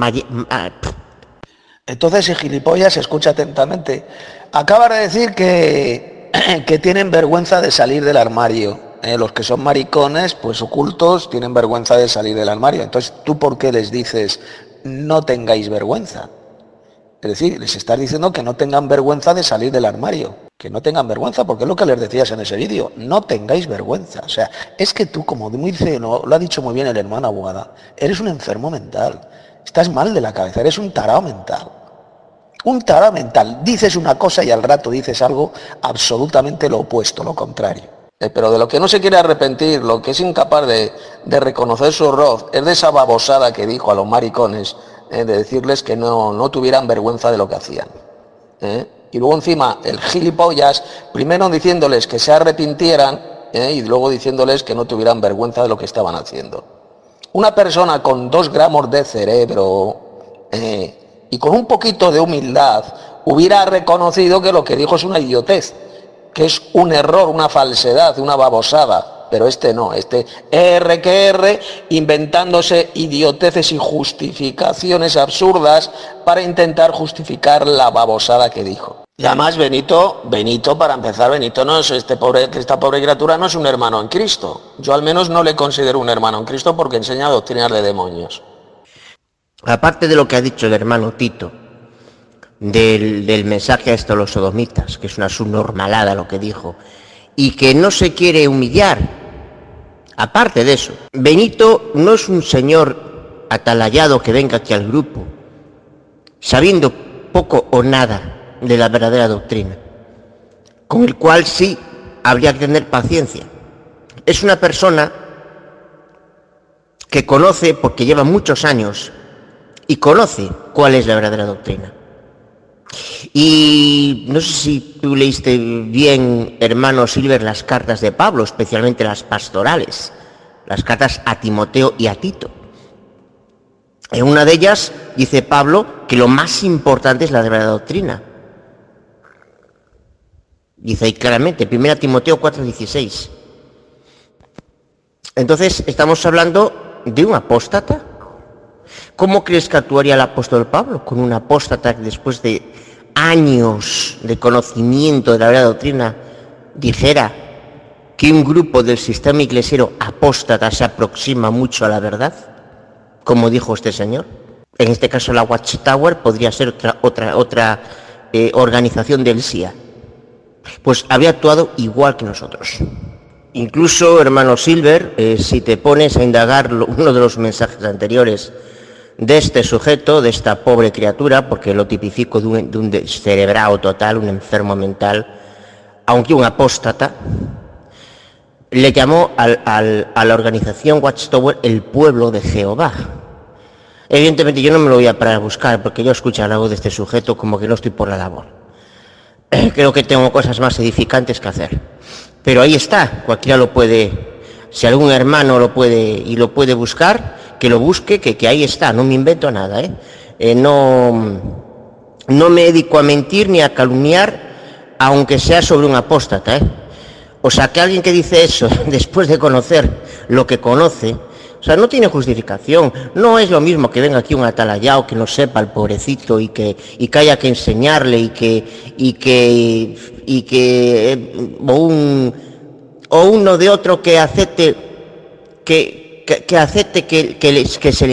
Entonces, si gilipollas, escucha atentamente. Acabas de decir que tienen vergüenza de salir del armario. Los que son maricones, pues ocultos, tienen vergüenza de salir del armario. Entonces, ¿tú por qué les dices no tengáis vergüenza? Es decir, les estás diciendo que no tengan vergüenza de salir del armario. Que no tengan vergüenza, porque es lo que les decías en ese vídeo. No tengáis vergüenza. O sea, es que tú, como lo ha dicho muy bien el hermano Aguada, eres un enfermo mental. Estás mal de la cabeza, eres un tarao mental. Un tarao mental. Dices una cosa y al rato dices algo absolutamente lo opuesto, lo contrario. Pero de lo que no se quiere arrepentir, lo que es incapaz de reconocer su error, es de esa babosada que dijo a los maricones, de decirles que no tuvieran vergüenza de lo que hacían. Y luego encima el gilipollas, primero diciéndoles que se arrepintieran, y luego diciéndoles que no tuvieran vergüenza de lo que estaban haciendo. Una persona con 2 gramos de cerebro y con un poquito de humildad hubiera reconocido que lo que dijo es una idiotez, que es un error, una falsedad, una babosada. Pero este no, este R, inventándose idioteces y justificaciones absurdas para intentar justificar la babosada que dijo. Y además Benito, para empezar, Benito no es esta pobre criatura no es un hermano en Cristo. Yo al menos no le considero un hermano en Cristo porque enseña doctrinas de demonios. Aparte de lo que ha dicho el hermano Tito, del mensaje a esto a los sodomitas, que es una subnormalada lo que dijo, y que no se quiere humillar. Aparte de eso, Benito no es un señor atalayado que venga aquí al grupo, sabiendo poco o nada de la verdadera doctrina, con el cual sí habría que tener paciencia. Es una persona que conoce, porque lleva muchos años, y conoce cuál es la verdadera doctrina. Y no sé si tú leíste bien, hermano Silver, las cartas de Pablo, especialmente las pastorales, las cartas a Timoteo y a Tito. En una de ellas dice Pablo que lo más importante es la verdadera doctrina. Dice ahí claramente, 1 Timoteo 4:16. Entonces, estamos hablando de un apóstata. ¿Cómo crees que actuaría el apóstol Pablo con un apóstata que después de años de conocimiento de la verdadera doctrina dijera que un grupo del sistema iglesiero apóstata se aproxima mucho a la verdad, como dijo este señor? En este caso la Watchtower podría ser otra organización del SIA. Pues había actuado igual que nosotros. Incluso, hermano Silver, si te pones a indagar uno de los mensajes anteriores de este sujeto, de esta pobre criatura, porque lo tipifico de un descerebrado total, un enfermo mental, aunque un apóstata, le llamó a la organización Watchtower el pueblo de Jehová. Evidentemente yo no me lo voy a parar a buscar, porque yo escucho la voz de este sujeto como que no estoy por la labor. Creo que tengo cosas más edificantes que hacer. Pero ahí está, cualquiera lo puede, si algún hermano lo puede buscar, que lo busque, que ahí está, no me invento nada, no me dedico a mentir ni a calumniar, aunque sea sobre un apóstata, O sea, que alguien que dice eso, después de conocer lo que conoce, o sea, no tiene justificación. No es lo mismo que venga aquí un atalayao que no sepa el pobrecito y que haya que enseñarle o uno de otro que acepte que se le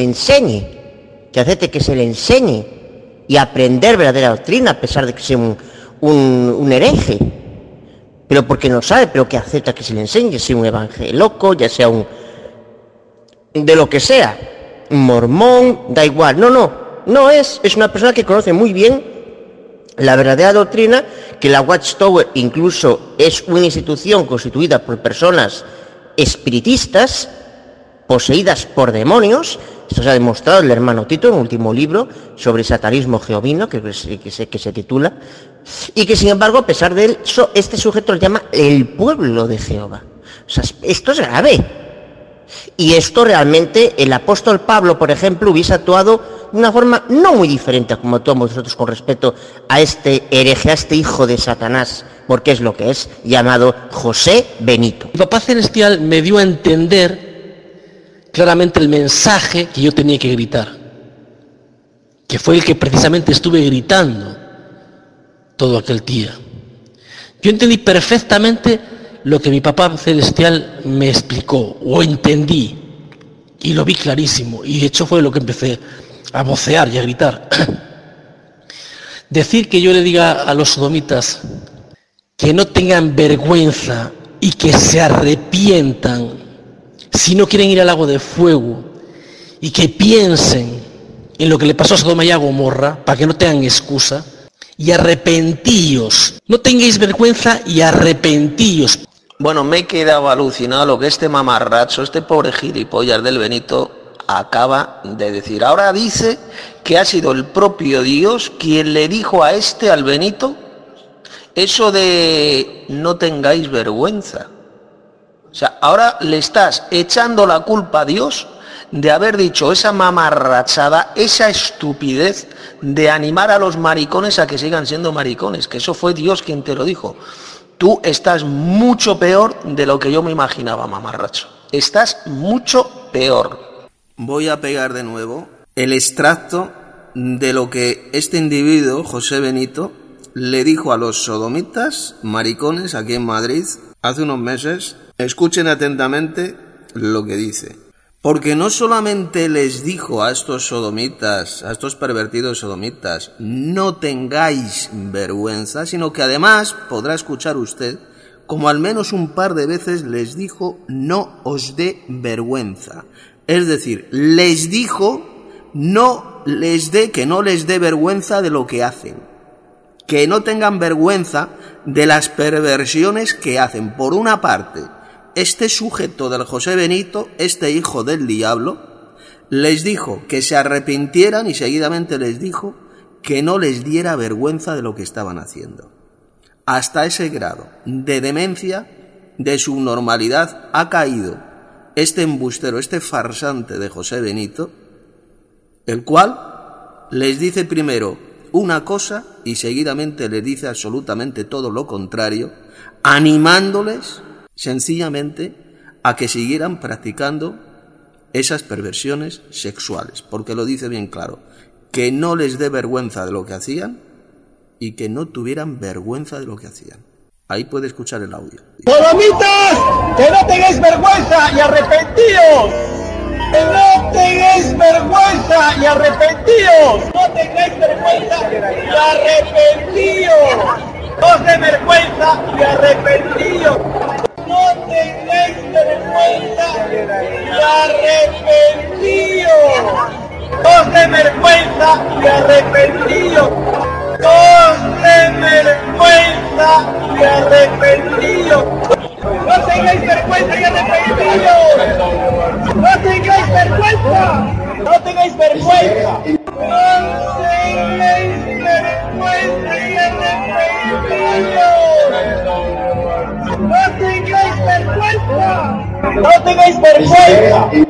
enseñe, y aprender verdadera doctrina a pesar de que sea un hereje, pero porque no sabe, pero que acepta que se le enseñe, ya sea un evangeloco, ya sea de lo que sea, un mormón, da igual. No es una persona que conoce muy bien la verdadera doctrina, que la Watchtower incluso es una institución constituida por personas espiritistas poseídas por demonios. Esto se ha demostrado en el hermano Tito en el último libro sobre satanismo jehovino, que se titula, y que sin embargo, a pesar de él, este sujeto lo llama el pueblo de Jehová. O sea, esto es grave. Y esto realmente el apóstol Pablo, por ejemplo, hubiese actuado de una forma no muy diferente a como actuamos nosotros con respecto a este hereje, a este hijo de Satanás, porque es lo que es, llamado José Benito. Mi papá celestial me dio a entender claramente el mensaje que yo tenía que gritar, que fue el que precisamente estuve gritando todo aquel día. Yo entendí perfectamente lo que mi papá celestial me explicó, o entendí, y lo vi clarísimo, y de hecho fue lo que empecé a vocear y a gritar. Decir que yo le diga a los sodomitas que no tengan vergüenza y que se arrepientan si no quieren ir al lago de fuego, y que piensen en lo que le pasó a Sodoma y a Gomorra, para que no tengan excusa, y arrepentíos, no tengáis vergüenza y arrepentíos. Bueno, me he quedado alucinado lo que este mamarracho, este pobre gilipollas del Benito acaba de decir. Ahora dice que ha sido el propio Dios quien le dijo a al Benito, eso de no tengáis vergüenza. O sea, ahora le estás echando la culpa a Dios de haber dicho esa mamarrachada, esa estupidez de animar a los maricones a que sigan siendo maricones, que eso fue Dios quien te lo dijo. Tú estás mucho peor de lo que yo me imaginaba, mamarracho. Estás mucho peor. Voy a pegar de nuevo el extracto de lo que este individuo, José Benito, le dijo a los sodomitas, maricones, aquí en Madrid, hace unos meses. Escuchen atentamente lo que dice. Porque no solamente les dijo a estos sodomitas, a estos pervertidos sodomitas, no tengáis vergüenza, sino que además podrá escuchar usted, como al menos un par de veces les dijo, no os dé vergüenza. Es decir, les dijo, que no les dé vergüenza de lo que hacen. Que no tengan vergüenza de las perversiones que hacen. Por una parte, este sujeto del José Benito, este hijo del diablo, les dijo que se arrepintieran y seguidamente les dijo que no les diera vergüenza de lo que estaban haciendo. Hasta ese grado de demencia, de subnormalidad, ha caído este embustero, este farsante de José Benito, el cual les dice primero una cosa y seguidamente les dice absolutamente todo lo contrario, animándoles sencillamente a que siguieran practicando esas perversiones sexuales, porque lo dice bien claro, que no les dé vergüenza de lo que hacían y que no tuvieran vergüenza de lo que hacían. Ahí puede escuchar el audio. ¡Sodomitas! ¡Que no tengáis vergüenza y arrepentíos! ¡Que no tengáis vergüenza y arrepentíos! ¡No tengáis vergüenza y arrepentíos! ¡No de vergüenza y arrepentíos! No tengáis vergüenza y arrepentíos. Os de vergüenza y arrepentíos. Os de vergüenza y arrepentíos. No tengáis vergüenza y arrepentíos. No tengáis vergüenza. No tengáis vergüenza. No tengáis vergüenza y arrepentíos. No tengáis vergüenza. No tengáis vergüenza.